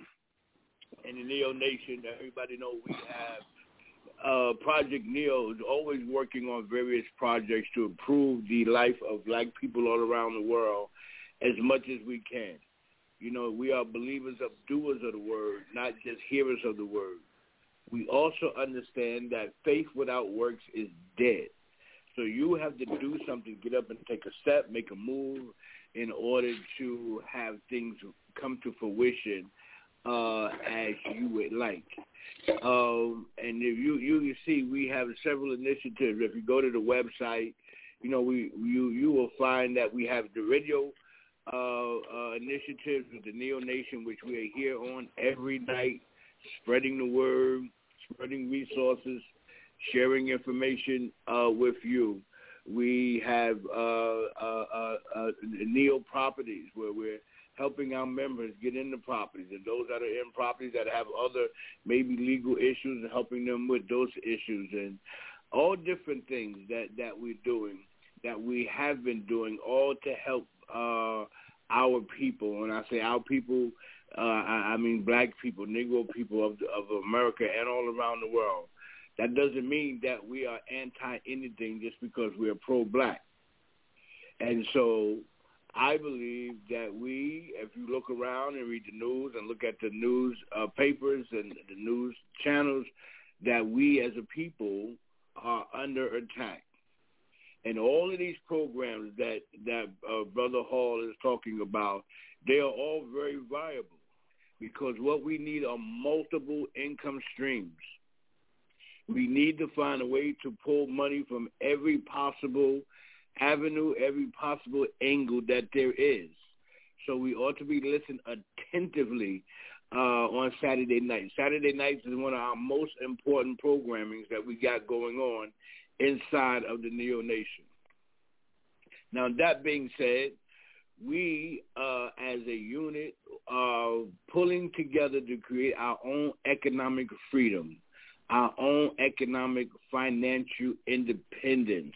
and the Neo Nation. Everybody know we have uh, Project Neo is always working on various projects to improve the life of black people all around the world as much as we can. You know, we are believers of doers of the word, not just hearers of the word. We also understand that faith without works is dead. So you have to do something, get up and take a step, make a move in order to have things come to fruition uh, as you would like. Um, and if you, you you see, we have several initiatives. If you go to the website, you know, we you you will find that we have the radio uh, uh, initiatives with the Neo Nation, which we are here on every night, spreading the word, spreading resources, sharing information uh, with you. We have uh, uh, uh, uh, Neo Properties, where we're helping our members get into properties, and those that are in properties that have other maybe legal issues, and helping them with those issues, and all different things that, that we're doing, that we have been doing, all to help uh, our people. And I say our people, uh, I, I mean black people, Negro people of, of America and all around the world. That doesn't mean that we are anti-anything just because we are pro-black. And so I believe that we, if you look around and read the news and look at the news uh, papers and the news channels, that we as a people are under attack. And all of these programs that, that uh, Brother Hall is talking about, they are all very viable, because what we need are multiple income streams. We need to find a way to pull money from every possible avenue, every possible angle that there is. So we ought to be listening attentively uh, on Saturday nights. Saturday nights is one of our most important programmings that we got going on inside of the Neo Nation. Now, that being said, we uh, as a unit are pulling together to create our own economic freedom, our own economic financial independence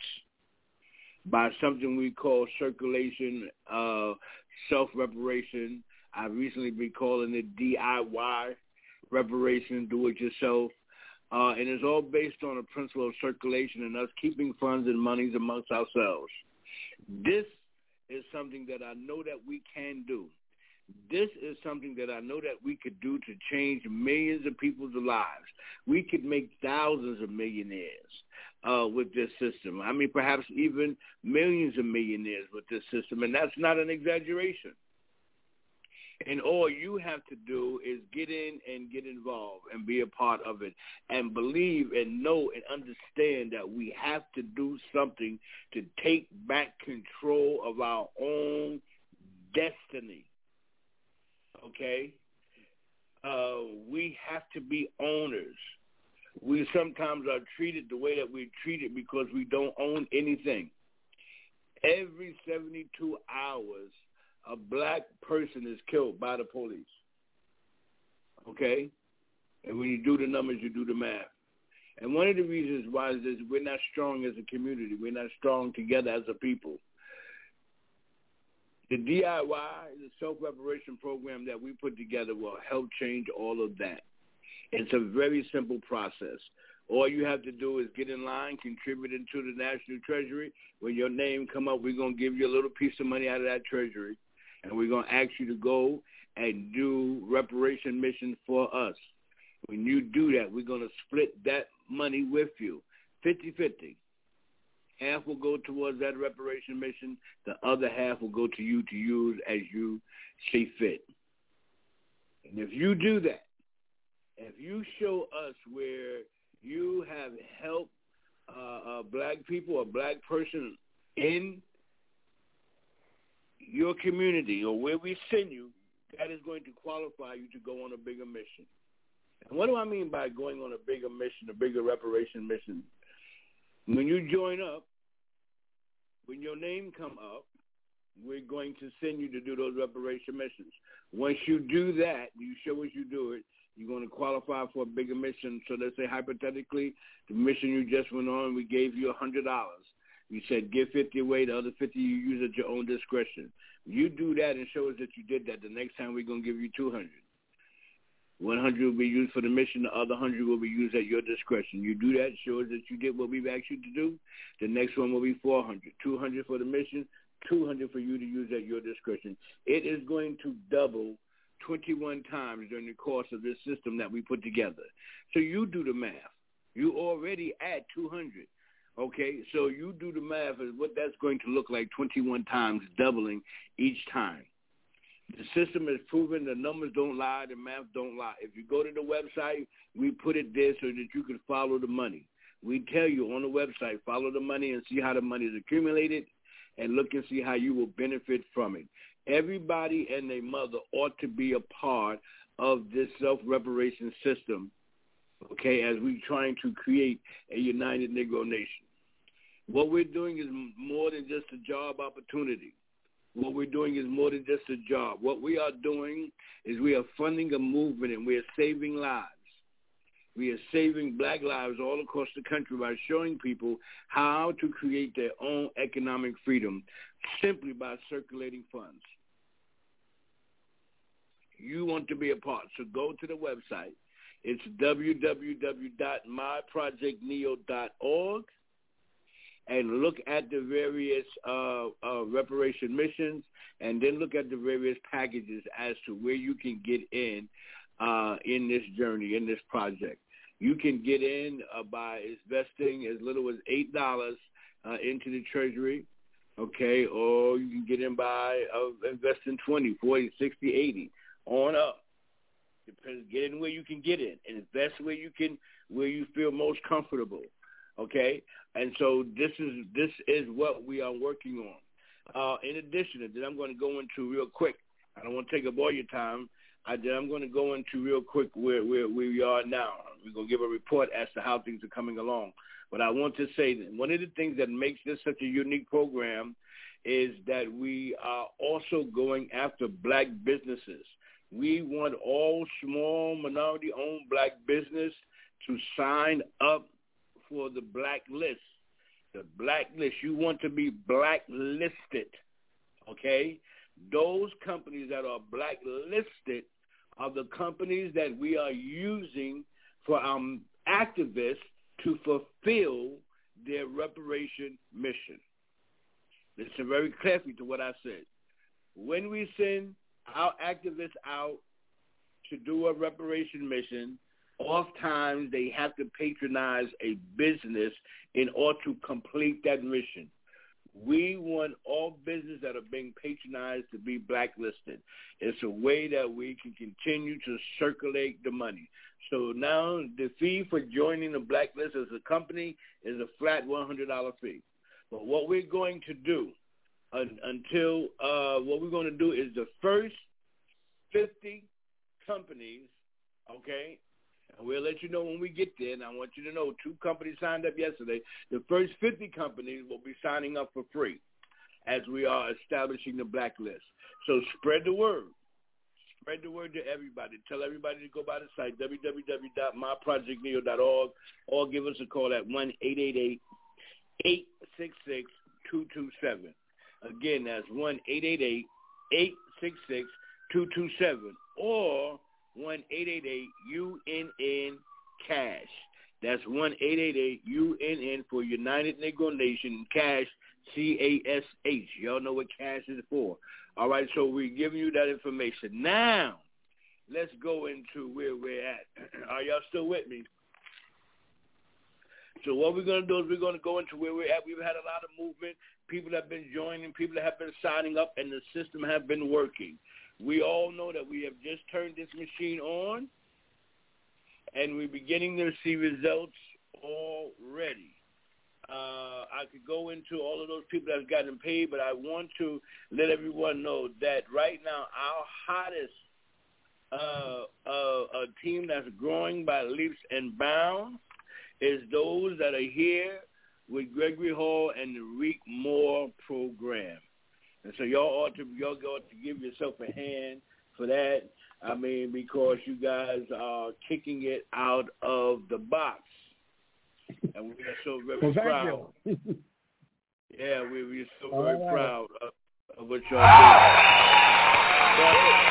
by something we call circulation, uh, self-reparation. I've recently been calling it D I Y reparation, do-it-yourself. Uh, and it's all based on a principle of circulation and us keeping funds and monies amongst ourselves. This is something that I know that we can do. This is something that I know that we could do to change millions of people's lives. We could make thousands of millionaires uh, with this system. I mean, perhaps even millions of millionaires with this system, and that's not an exaggeration. And all you have to do is get in and get involved and be a part of it and believe and know and understand that we have to do something to take back control of our own destiny. Okay? Uh, we have to be owners. We sometimes are treated the way that we're treated because we don't own anything. Every seventy-two hours, a black person is killed by the police. Okay? And when you do the numbers, you do the math. And one of the reasons why is this: we're not strong as a community. We're not strong together as a people. The D I Y, the self-reparation program that we put together, will help change all of that. It's a very simple process. All you have to do is get in line, contribute into the National Treasury. When your name come up, we're going to give you a little piece of money out of that treasury, and we're going to ask you to go and do reparation mission for us. When you do that, we're going to split that money with you, fifty-fifty. Half will go towards that reparation mission. The other half will go to you to use as you see fit. And if you do that, if you show us where you have helped uh, uh, black people or black person in your community or where we send you, that is going to qualify you to go on a bigger mission. And what do I mean by going on a bigger mission, a bigger reparation mission? When you join up, when your name come up, we're going to send you to do those reparation missions. Once you do that, you show us you do it, you're going to qualify for a bigger mission. So let's say hypothetically, the mission you just went on, we gave you one hundred dollars. We said give fifty away, the other fifty you use at your own discretion. You do that and show us that you did that. The next time we're going to give you two hundred. one hundred will be used for the mission. The other one hundred will be used at your discretion. You do that, show us that you did what we've asked you to do. The next one will be four hundred. two hundred for the mission, two hundred for you to use at your discretion. It is going to double twenty-one times during the course of this system that we put together. So you do the math. You already at two hundred. Okay, so you do the math of what that's going to look like twenty-one times, doubling each time. The system is proven, the numbers don't lie, the math don't lie. If you go to the website, we put it there so that you can follow the money. We tell you on the website, follow the money and see how the money is accumulated and look and see how you will benefit from it. Everybody and their mother ought to be a part of this self-reparation system, okay, as we're trying to create a united Negro nation. What we're doing is more than just a job opportunity. What we're doing is more than just a job. What we are doing is we are funding a movement and we are saving lives. We are saving black lives all across the country by showing people how to create their own economic freedom simply by circulating funds. You want to be a part, so go to the website. It's w w w dot my project neo dot org and look at the various uh, uh, reparation missions and then look at the various packages as to where you can get in uh, in this journey, in this project. You can get in uh, by investing as little as eight dollars uh, into the Treasury, okay, or you can get in by uh, investing twenty, forty, sixty, eighty, on up. Depends, get in where you can get in and invest where you can, where you feel most comfortable, okay? And so this is this is what we are working on. Uh, in addition, and then I'm going to go into real quick. I don't want to take up all your time. I, then I'm going to go into real quick where, where, where we are now. We're going to give a report as to how things are coming along. But I want to say that one of the things that makes this such a unique program is that we are also going after black businesses. We want all small minority-owned black business to sign up for the black list. The black list. You want to be blacklisted, okay? Those companies that are blacklisted are the companies that we are using for our activists to fulfill their reparation mission. Listen very carefully to what I said. When we send our activists out to do a reparation mission, oftentimes they have to patronize a business in order to complete that mission. We want all businesses that are being patronized to be blacklisted. It's a way that we can continue to circulate the money. So now the fee for joining the blacklist as a company is a flat one hundred dollars fee. But what we're going to do un- until uh, what we're going to do is the first fifty companies, okay, and we'll let you know when we get there. And I want you to know two companies signed up yesterday. The first fifty companies will be signing up for free as we are establishing the blacklist. So spread the word. Spread the word to everybody. Tell everybody to go by the site, w w w dot my project neo dot org, or give us a call at one eight eight eight, eight six six, two two seven. Again, that's one eight eight eight, eight six six, two two seven. Or one eight eight eight U N N cash. That's one eight eight eight U N N for United Negro Nation, cash, C A S H. Y'all know what cash is for. All right, so we're giving you that information. Now, let's go into where we're at. Are y'all still with me? So what we're going to do is we're going to go into where we're at. We've had a lot of movement. People have been joining. People have been signing up, and the system have been working. We all know that we have just turned this machine on, and we're beginning to see results already. Uh, I could go into all of those people that have gotten paid, but I want to let everyone know that right now our hottest uh, uh, a team that's growing by leaps and bounds is those that are here with Gregory Hall and the Reek Moore program. And so y'all ought to y'all ought to give yourself a hand for that. I mean, because you guys are kicking it out of the box. And we are so very well, thank proud. You. Yeah, we, we're so All very right. proud of, of what y'all doing.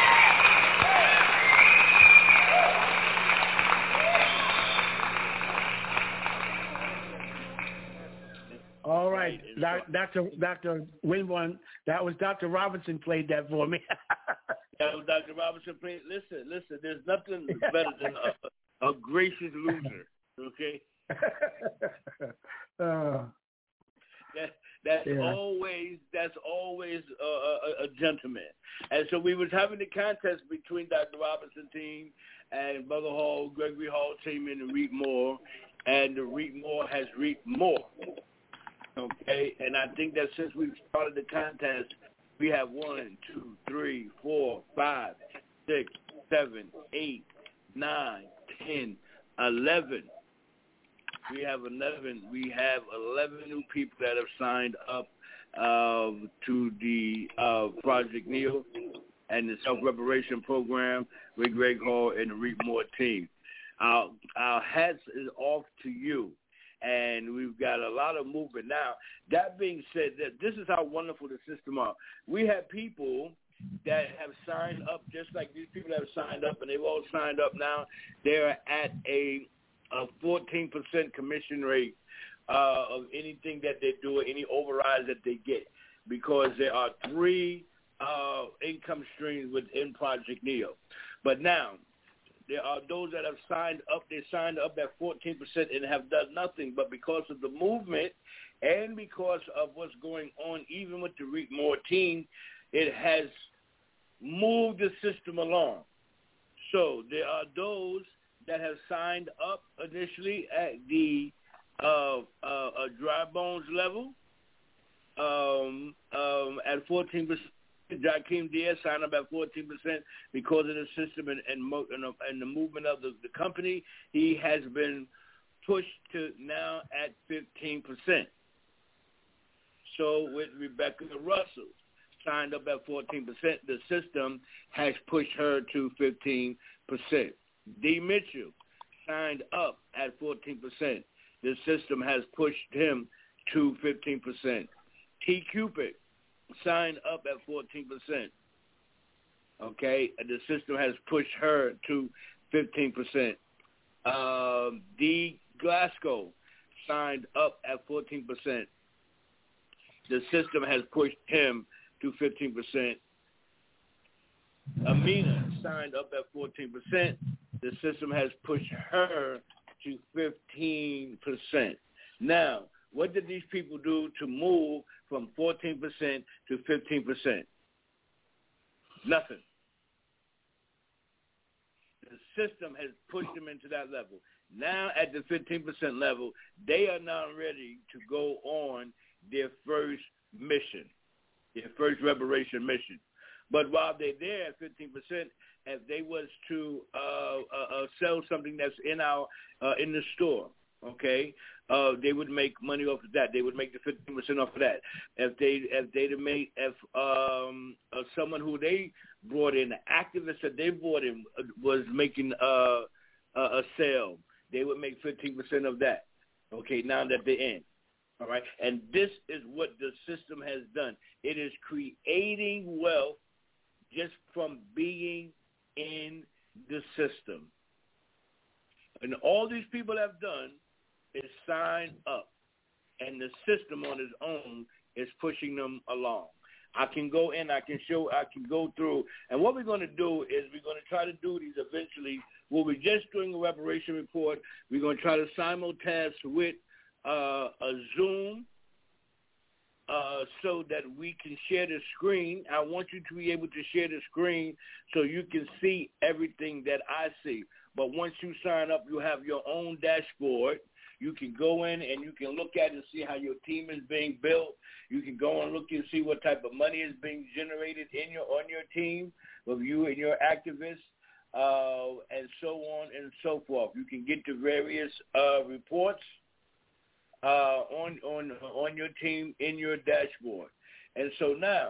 All right, Doctor Doctor Winborn, that was Doctor Robinson played that for me. That was Doctor Robinson played. Listen, listen. There's nothing better than a, a gracious loser. Okay. uh, that that's yeah. always that's always a, a, a gentleman. And so we was having the contest between Doctor Robinson team and Brother Hall, Gregory Hall team, and the Reek Moore, and the Reek Moore has reaped more. Okay, and I think that since we started the contest, we have one, two, three, four, five, six, seven, eight, nine, ten, eleven. We have eleven. We have eleven new people that have signed up uh, to the uh, Project Neal and the Self-Reparation Program with Greg Hall and the Reek Moore team. Our, our hats is off to you. And we've got a lot of movement. Now, that being said, that this is how wonderful the system are. We have people that have signed up just like these people have signed up, and they've all signed up now. They're at a, a fourteen percent commission rate uh, of anything that they do or any overrides that they get, because there are three uh, income streams within Project Neal. But now, there are those that have signed up. They signed up at fourteen percent and have done nothing. But because of the movement and because of what's going on, even with the Reek Moore team, it has moved the system along. So there are those that have signed up initially at the uh, uh, uh, dry bones level um, um, at fourteen percent. Jakeem Diaz signed up at fourteen percent because of the system and, and, mo- and, the, and the movement of the, the company. He has been pushed to now at fifteen percent. So with Rebecca Russell, signed up at fourteen percent, the system has pushed her to fifteen percent. D. Mitchell signed up at fourteen percent. The system has pushed him to fifteen percent. T. Cupid signed up at fourteen percent. Okay, the system has pushed her to fifteen percent. Um, D. Glasgow signed up at fourteen percent. The system has pushed him to fifteen percent. Amina signed up at fourteen percent. The system has pushed her to fifteen percent. Now, what did these people do to move from fourteen percent to fifteen percent? Nothing. The system has pushed them into that level. Now at the fifteen percent level, they are now ready to go on their first mission, their first reparation mission. But while they're there at fifteen percent, if they was to uh, uh, uh, sell something that's in our uh, in the store, okay, uh, they would make money off of that. They would make the fifteen percent off of that. If they if they made if um, uh, someone who they brought in, the activist that they brought in was making uh, a, a sale, they would make fifteen percent of that. Okay, now that they're in. All right, and this is what the system has done. It is creating wealth just from being in the system. And all these people have done is sign up, and the system on its own is pushing them along. I can go in, I can show, I can go through, and what we're going to do is we're going to try to do these eventually. We'll be just doing a reparation report. We're going to try to simultask with uh, a Zoom uh, so that we can share the screen. I want you to be able to share the screen so you can see everything that I see. But once you sign up, you have your own dashboard. You can go in and you can look at it and see how your team is being built. You can go and look and see what type of money is being generated in your on your team of you and your activists, uh, and so on and so forth. You can get the various uh, reports uh, on on on your team in your dashboard. And so now,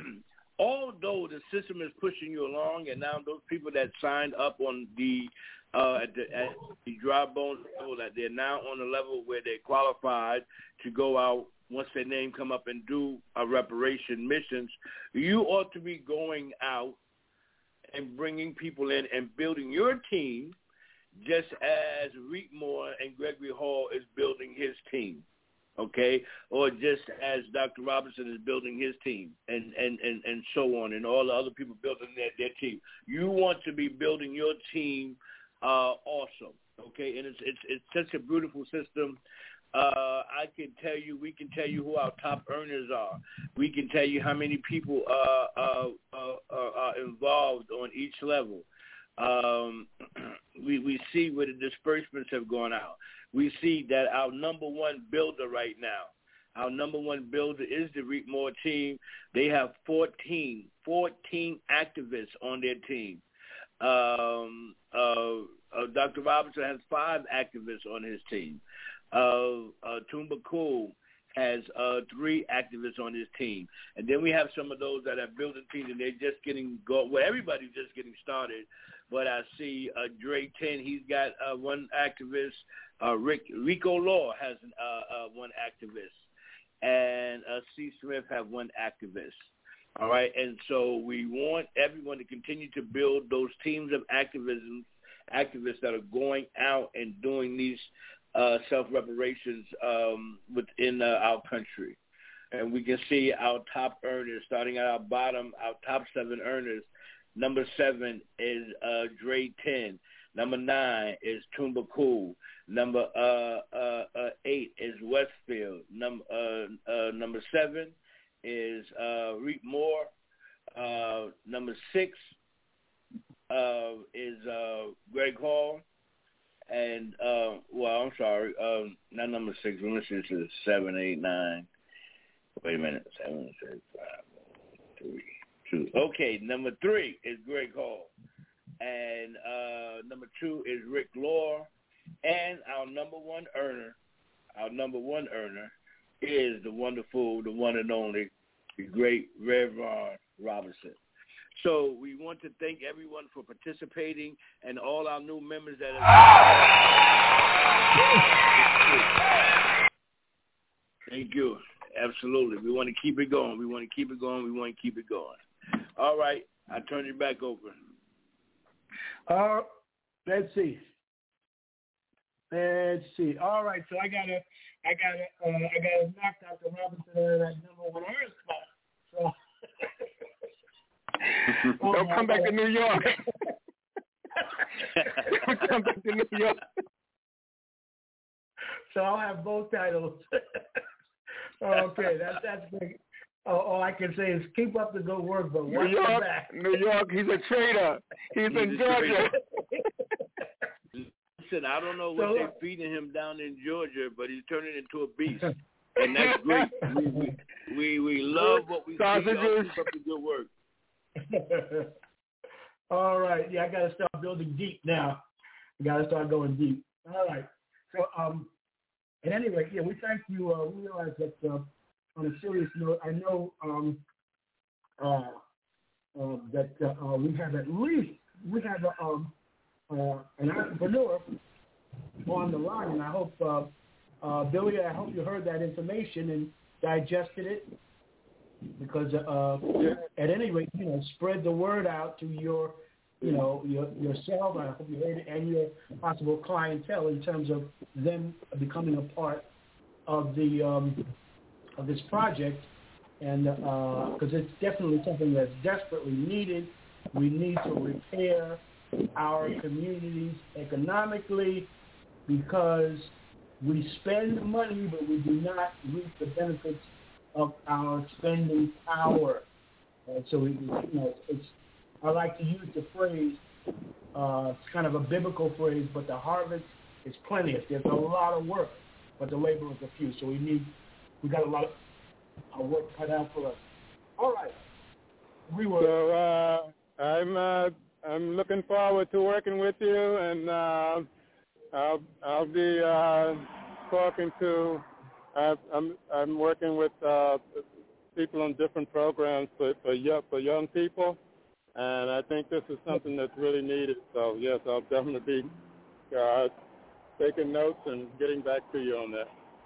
although the system is pushing you along, and now those people that signed up on the Uh, at the, at the dry bone level, that they're now on a level where they're qualified to go out once their name come up and do a reparation missions, you ought to be going out and bringing people in and building your team just as Reek Moore and Gregory Hall is building his team, okay? Or just as Doctor Robinson is building his team, and, and, and, and so on, and all the other people building their, their team. You want to be building your team Uh, awesome, okay, and it's it's it's such a beautiful system. Uh, I can tell you, we can tell you who our top earners are. We can tell you how many people uh, uh, uh, uh, are involved on each level. Um, we we see where the disbursements have gone out. We see that our number one builder right now, our number one builder is the Reek Moore team. They have fourteen, fourteen activists on their team. Um, uh, uh, Doctor Robinson has five activists on his team. Uh, uh, Tumba Cool has uh, three activists on his team. And then we have some of those that are building teams, and they're just getting go. Well, everybody's just getting started. But I see uh, Dre ten, he's got uh, one activist. Uh, Rick, Rico Law has uh, uh, one activist. And uh, C. Smith have one activist. All right, and so we want everyone to continue to build those teams of activism, activists that are going out and doing these uh, self-reparations um, within uh, our country. And we can see our top earners, starting at our bottom, our top seven earners. Number seven is uh, Dre ten. Number nine is Tumba Cool. Number uh, uh, uh, eight is Westfield. Number uh, uh, number seven is uh, Reek Moore. Uh, number six uh, is uh, Greg Hall. And, uh, well, I'm sorry, uh, not number six. We're listening to seven, eight, nine. Wait a minute. Seven, six, five, three, two. Okay, number three is Greg Hall. And uh, number two is Rick Law. And our number one earner, our number one earner, is the wonderful, the one and only, the great Reverend Robinson. So we want to thank everyone for participating and all our new members that have. Thank you. Absolutely. We want to keep it going. We want to keep it going. We want to keep it going. All right. I turn it back over. Uh, let's see. Let's see. All right. So I got to. I got to, uh, I got to knock Doctor Robinson out of that number one earner spot. So, don't come back to New York. Don't come back to New York. So I'll have both titles. Okay, that's that's big. Oh, all I can say is keep up the good work, but New York, back. New York, he's a traitor. He's, he's in Georgia. Listen, I don't know what so, they're feeding him down in Georgia, but he's turning into a beast, and that's great. We we we, we love what we Sausages. see. Y'all keep up the good work. All right, yeah, I got to start building deep now. I got to start going deep. All right. So, um, at any rate, yeah, we thank you. Uh, we realize that uh, on a serious note, I know um, uh, uh, that uh, uh, we have at least we have a. Um, Uh, an entrepreneur on the line, and I hope, uh, uh, Billy, I hope you heard that information and digested it, because uh, at any rate, you know, spread the word out to your you know, your, yourself, I hope you heard it, and your possible clientele in terms of them becoming a part of the um, of this project, and because uh, it's definitely something that's desperately needed. We need to repair our communities economically because we spend money, but we do not reap the benefits of our spending power. And so, we, you know, it's, I like to use the phrase, uh, it's kind of a biblical phrase, but the harvest is plenteous. There's a lot of work, but the laborers are few. So we need, we got a lot of our work cut out for us. All right. We were. So uh, I'm uh, I'm looking forward to working with you, and uh, I'll I'll be uh, talking to. Uh, I'm I'm working with uh, people on different programs for for young, for young people, and I think this is something that's really needed. So yes, I'll definitely be uh, taking notes and getting back to you on that.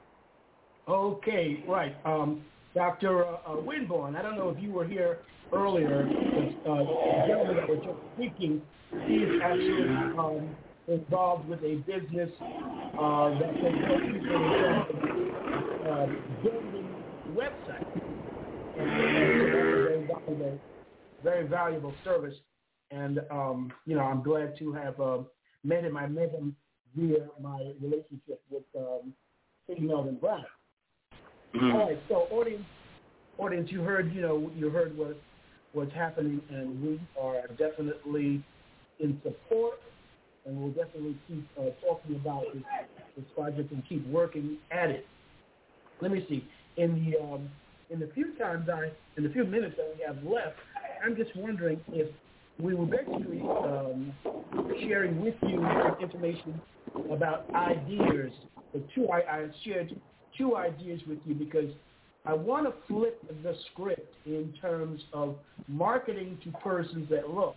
Okay, right. Um, Doctor Uh, uh, Winborn, I don't know if you were here earlier, but uh, the gentleman that was just speaking, he is actually um, involved with a business uh, that can help people in terms of uh, building websites. And uh, so that's a very valuable, very valuable service. And, um, you know, I'm glad to have uh, met him. I met him via my relationship with um, King Melvin Brown. Mm-hmm. All right, so audience, audience, you heard, you know, you heard what what's happening, and we are definitely in support, and we'll definitely keep uh, talking about this, this project and keep working at it. Let me see. In the um, in the few times I, in the few minutes that we have left, I'm just wondering if we were basically um, sharing with you some information about ideas. The two I, I shared. two ideas with you because I want to flip the script in terms of marketing to persons that look.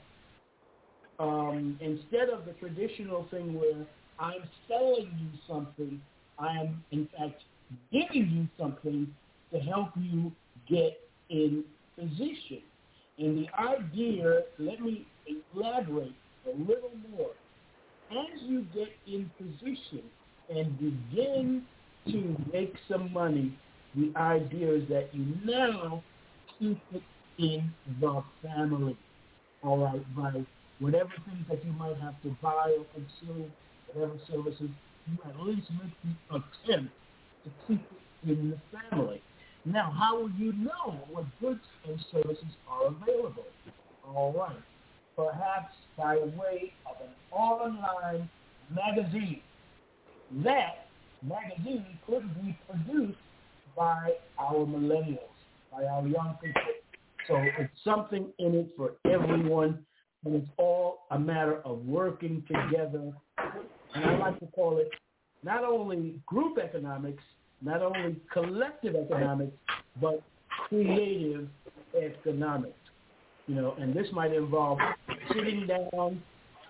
Um, instead of the traditional thing where I'm selling you something, I am in fact giving you something to help you get in position. And the idea, let me elaborate a little more. As you get in position and begin to make some money, the idea is that you now keep it in the family, all right, by whatever things that you might have to buy or consume, whatever services, you at least make the attempt to keep it in the family. Now, how will you know what goods and services are available? All right, perhaps by way of an online magazine. That magazine could be produced by our millennials, by our young people. So it's something in it for everyone, and it's all a matter of working together. And I like to call it not only group economics, not only collective economics, but creative economics. You know, and this might involve sitting down,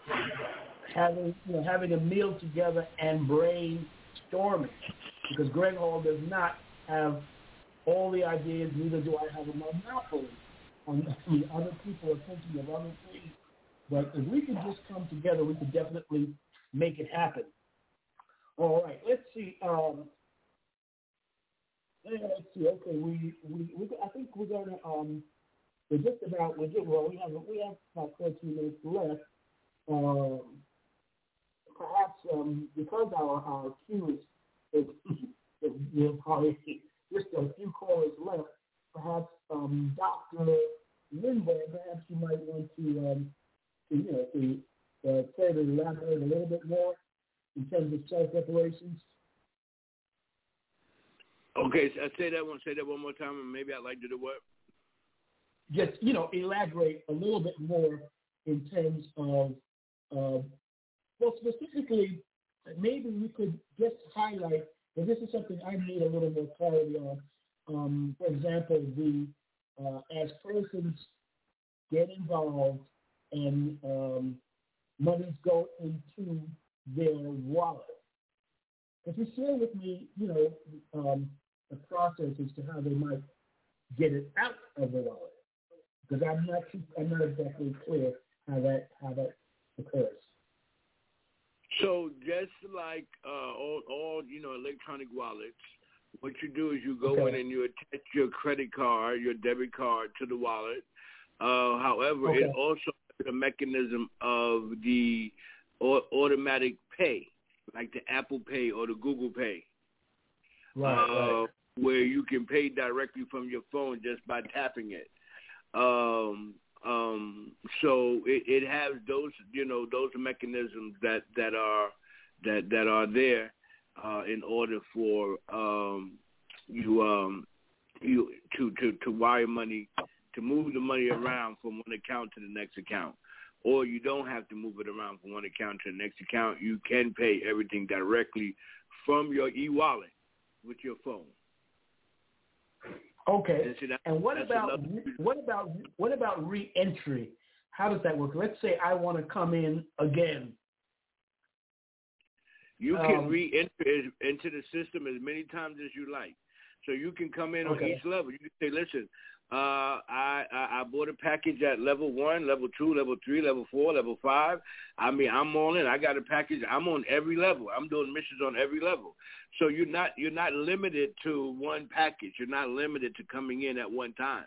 having you know having a meal together, and brainstorming. Because Greg Hall does not have all the ideas, neither do I have a monopoly on the other people are thinking of other things. But if we could just come together, we could definitely make it happen. All right, let's see. Um, let's see. Okay, we, we, we I think we're gonna um, we're just about we're just, well we have we have about thirteen minutes left. Um, perhaps um, because our our queue is is, is probably just a few callers left. Perhaps um, Doctor Lindbergh, perhaps you might want to, um, to you know, to uh, further elaborate a little bit more in terms of self-reparations. Okay, so say that one. Say that one more time, and maybe I'd like to do what? Just you know, elaborate a little bit more in terms of, uh, well, specifically, maybe we could just highlight. And this is something I need a little more clarity on. Um, for example, the uh, as persons get involved and um, monies go into their wallet. If you share with me, you know, um, the process as to how they might get it out of the wallet, because I'm not too, I'm not exactly clear how that how that occurs. So just like uh, all, all, you know, electronic wallets, what you do is you go Okay. in and you attach your credit card, your debit card to the wallet. Uh, however, Okay. it also has a mechanism of the au- automatic pay, like the Apple Pay or the Google Pay, Right, uh, right. where you can pay directly from your phone just by tapping it. Um, um, so it, it has those, you know, those mechanisms that, that are that that are there uh, in order for um, you um, you to, to, to wire money, to move the money around from one account to the next account. Or you don't have to move it around from one account to the next account. You can pay everything directly from your e-wallet with your phone. Okay. And, so that, and what that's about another- what about what about re-entry? How does that work? Let's say I want to come in again. You can Um, re-enter it into the system as many times as you like. So you can come in Okay. on each level. You can say, listen, uh, I, I, I bought a package at level one, level two, level three, level four, level five. I mean, I'm all in. I got a package. I'm on every level. I'm doing missions on every level. So you're not you're not limited to one package. You're not limited to coming in at one time.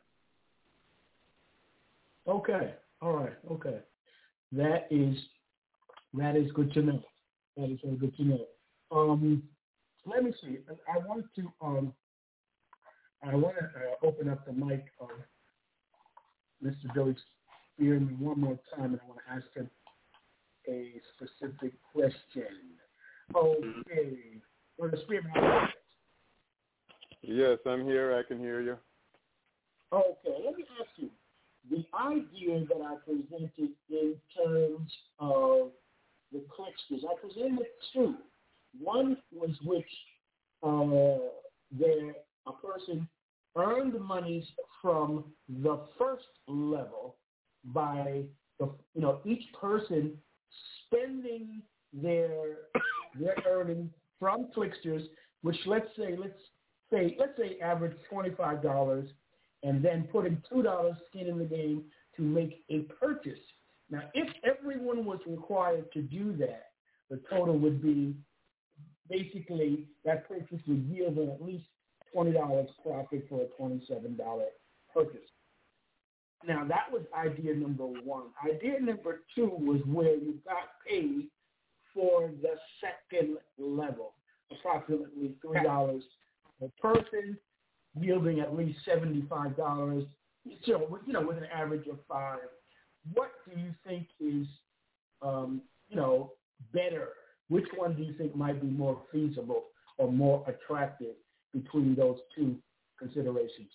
Okay. All right. Okay. That is that is good to know. That is very good to know. Um, let me see. I want to um, I want to uh, open up the mic of Mister Billy Spearman one more time, and I want to ask him a specific question. Okay, Mister Spearman. Yes, I'm here. I can hear you. Okay, let me ask you. The idea that I presented in terms of the clicksters, I presented two. One was which uh, there a person earned monies from the first level by the you know each person spending their their earnings from clicksters, which let's say let's say let's say average twenty-five dollars. And then putting two dollars skin in the game to make a purchase. Now, if everyone was required to do that, the total would be basically that purchase would yield an at least twenty dollars profit for a twenty-seven dollars purchase. Now, that was idea number one. Idea number two was where you got paid for the second level, approximately three dollars per person, yielding at least seventy-five dollars, so, you know, with an average of five. What do you think is, um, you know, better? Which one do you think might be more feasible or more attractive between those two considerations?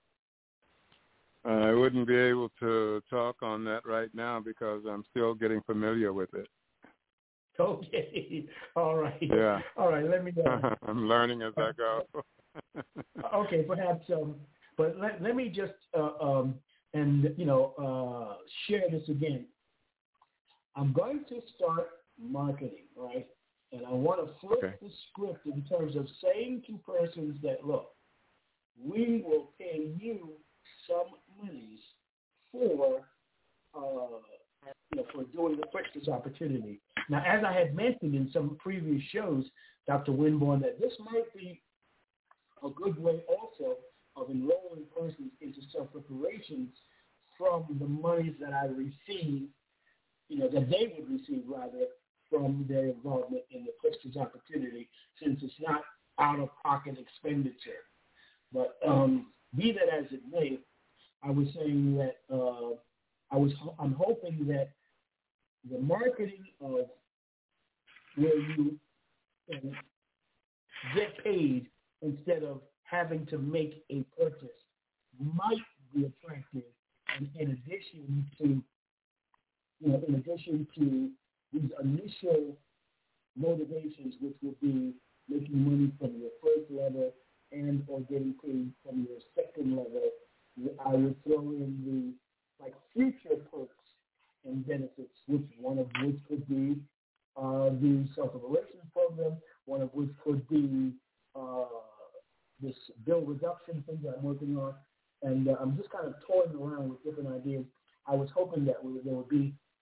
I wouldn't be able to talk on that right now because I'm still getting familiar with it. Okay. All right. Yeah. All right. Let me know. I'm learning as I go. Okay, perhaps, um, but let, let me just, uh, um, and, you know, uh, share this again. I'm going to start marketing, right? And I want to flip Okay. the script in terms of saying to persons that, look, we will pay you some monies for, uh, you know, for doing the Clicksters opportunity. Now, as I had mentioned in some previous shows, Doctor Winborn, that this might be a good way also of enrolling persons into self-reparations from the monies that I receive, you know, that they would receive rather from their involvement in the Clicksters opportunity, since it's not out-of-pocket expenditure. But um, be that as it may, I was saying that uh, I was I'm hoping that the marketing of where you can get paid instead of having to make a purchase might be attractive, and in addition to, you know, in addition to these initial motivations, which would be making money from your first level and or getting paid from your second level, I would throw in the like future perks and benefits, which one of which could be uh, the self-evaluation program, one of which could be uh, this bill reduction thing that I'm working on, and uh, I'm just kind of toying around with different ideas. I was hoping that we, there would be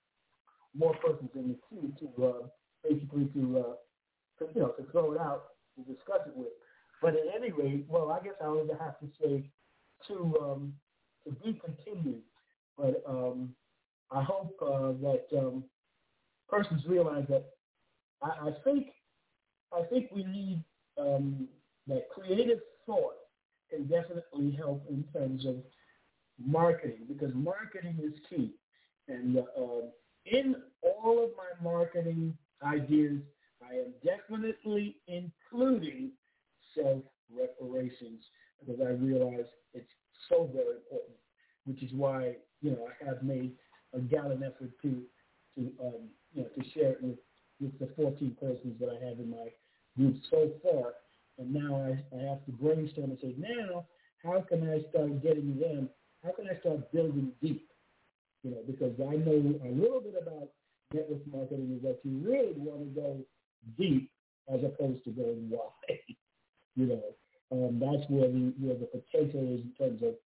more persons in the queue to uh, basically to, uh, to, you know, to throw it out to discuss it with. But at any rate, well, I guess I would have to say to um, to be continued. But um, I hope uh, that um, persons realize that I, I think I think we need um, that creative thought can definitely help in terms of marketing, because marketing is key. And uh, in all of my marketing ideas, I am definitely including self-reparations, because I realize it's so very important, which is why, you know, I have made a gallant effort to, to um, you know, to share it with, with the fourteen persons that I have in my group so far. And now I, I have to brainstorm and say, now, how can I start getting them? How can I start building deep? You know, because I know a little bit about network marketing is that you really want to go deep as opposed to going wide. You know, um, that's where the where the potential is in terms of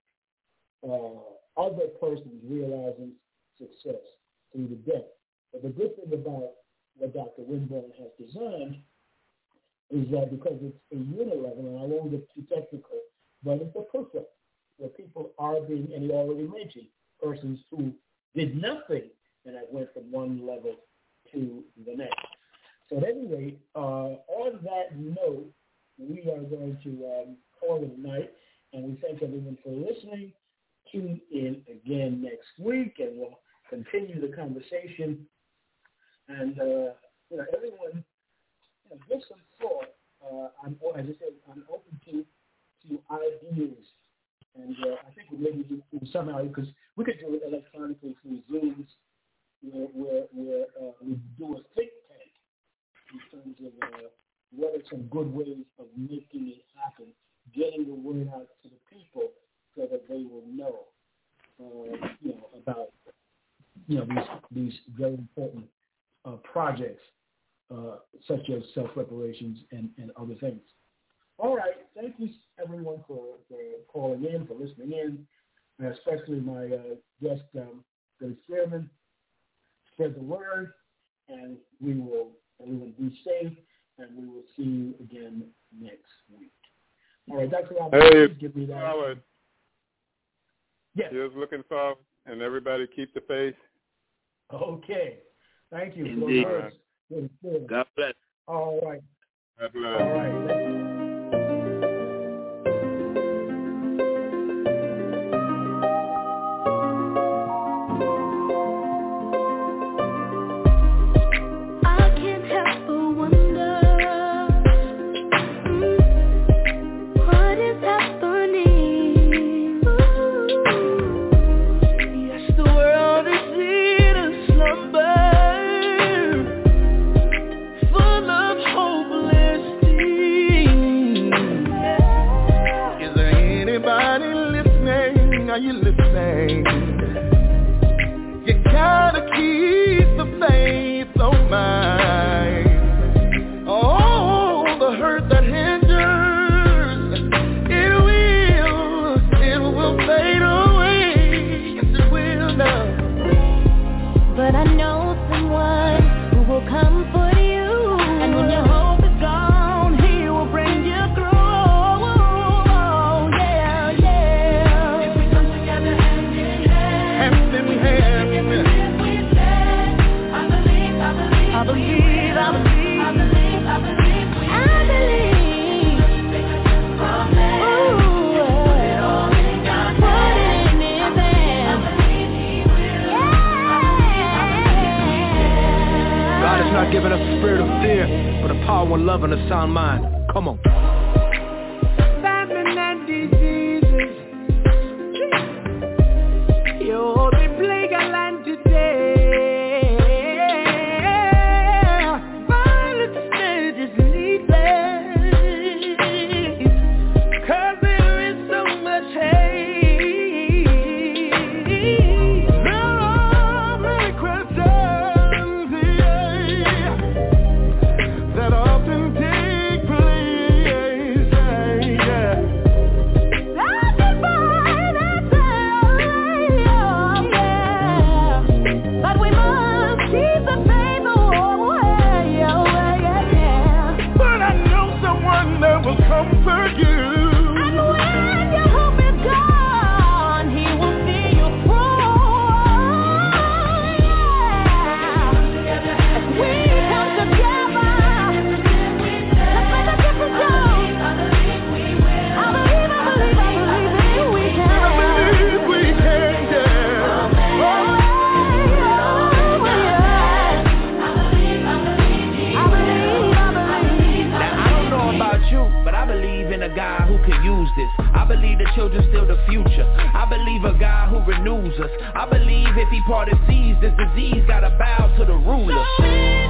uh, other persons realizing success through the depth. But the good thing about what Doctor Winborn has designed is that because it's a unit level, and I won't get too technical, but it's a push-up where people are being, and he already mentioned, persons who did nothing and I went from one level to the next. So at any rate, uh, on that note, we are going to um, call it a night, and we thank everyone for listening. Tune in again next week, and we'll continue the conversation. And, uh, you know, everyone, you know, give some thought. Uh, I'm, as I said, I'm open to, to ideas. And uh, I think we maybe do somehow, because we could do it electronically through Zooms, where, where, where uh, we do a think tank in terms of uh, what are some good ways of making it happen, getting the word out to the people so that they will know, uh, you know, about, you know, these, these very important uh, projects, uh, such as self-reparations and, and other things. All right. Thank you, everyone, for, for calling in, for listening in, and especially my uh, guest, um, Billy Spearman. Spread the word, and we will, everyone be safe, and we will see you again next week. All right, Doctor Robert, hey, please give me that. Howard. Yes. Here's looking forward, and everybody keep the faith. Okay. Thank you. Indeed. So God bless. All right. God bless. All right. Are you listening? You gotta keep the faith, oh my. Oh, the hurt that hinders, it will, it will fade away. Yes, it will now. But I know someone who will comfort you, and when your hope is gone, he will bring you through. I believe, I believe, I believe, I believe, I believe. Ooh, put it all in God's hands. Put it in His hands. God has not given us a spirit of fear, but a power and love and a sound mind. Come on. Famine and diseases, yo, they plague our land today. That often take place. comfort you. And when your hope is gone, he will see you through. Yeah. As we come together, let's make a difference, y'all. I believe, I believe, I believe we can. I believe we can, yeah. Oh, but I believe in a God who can use this. I believe the children's still the future. I believe a God who renews us. I believe if he parted seas, this disease gotta bow to the ruler.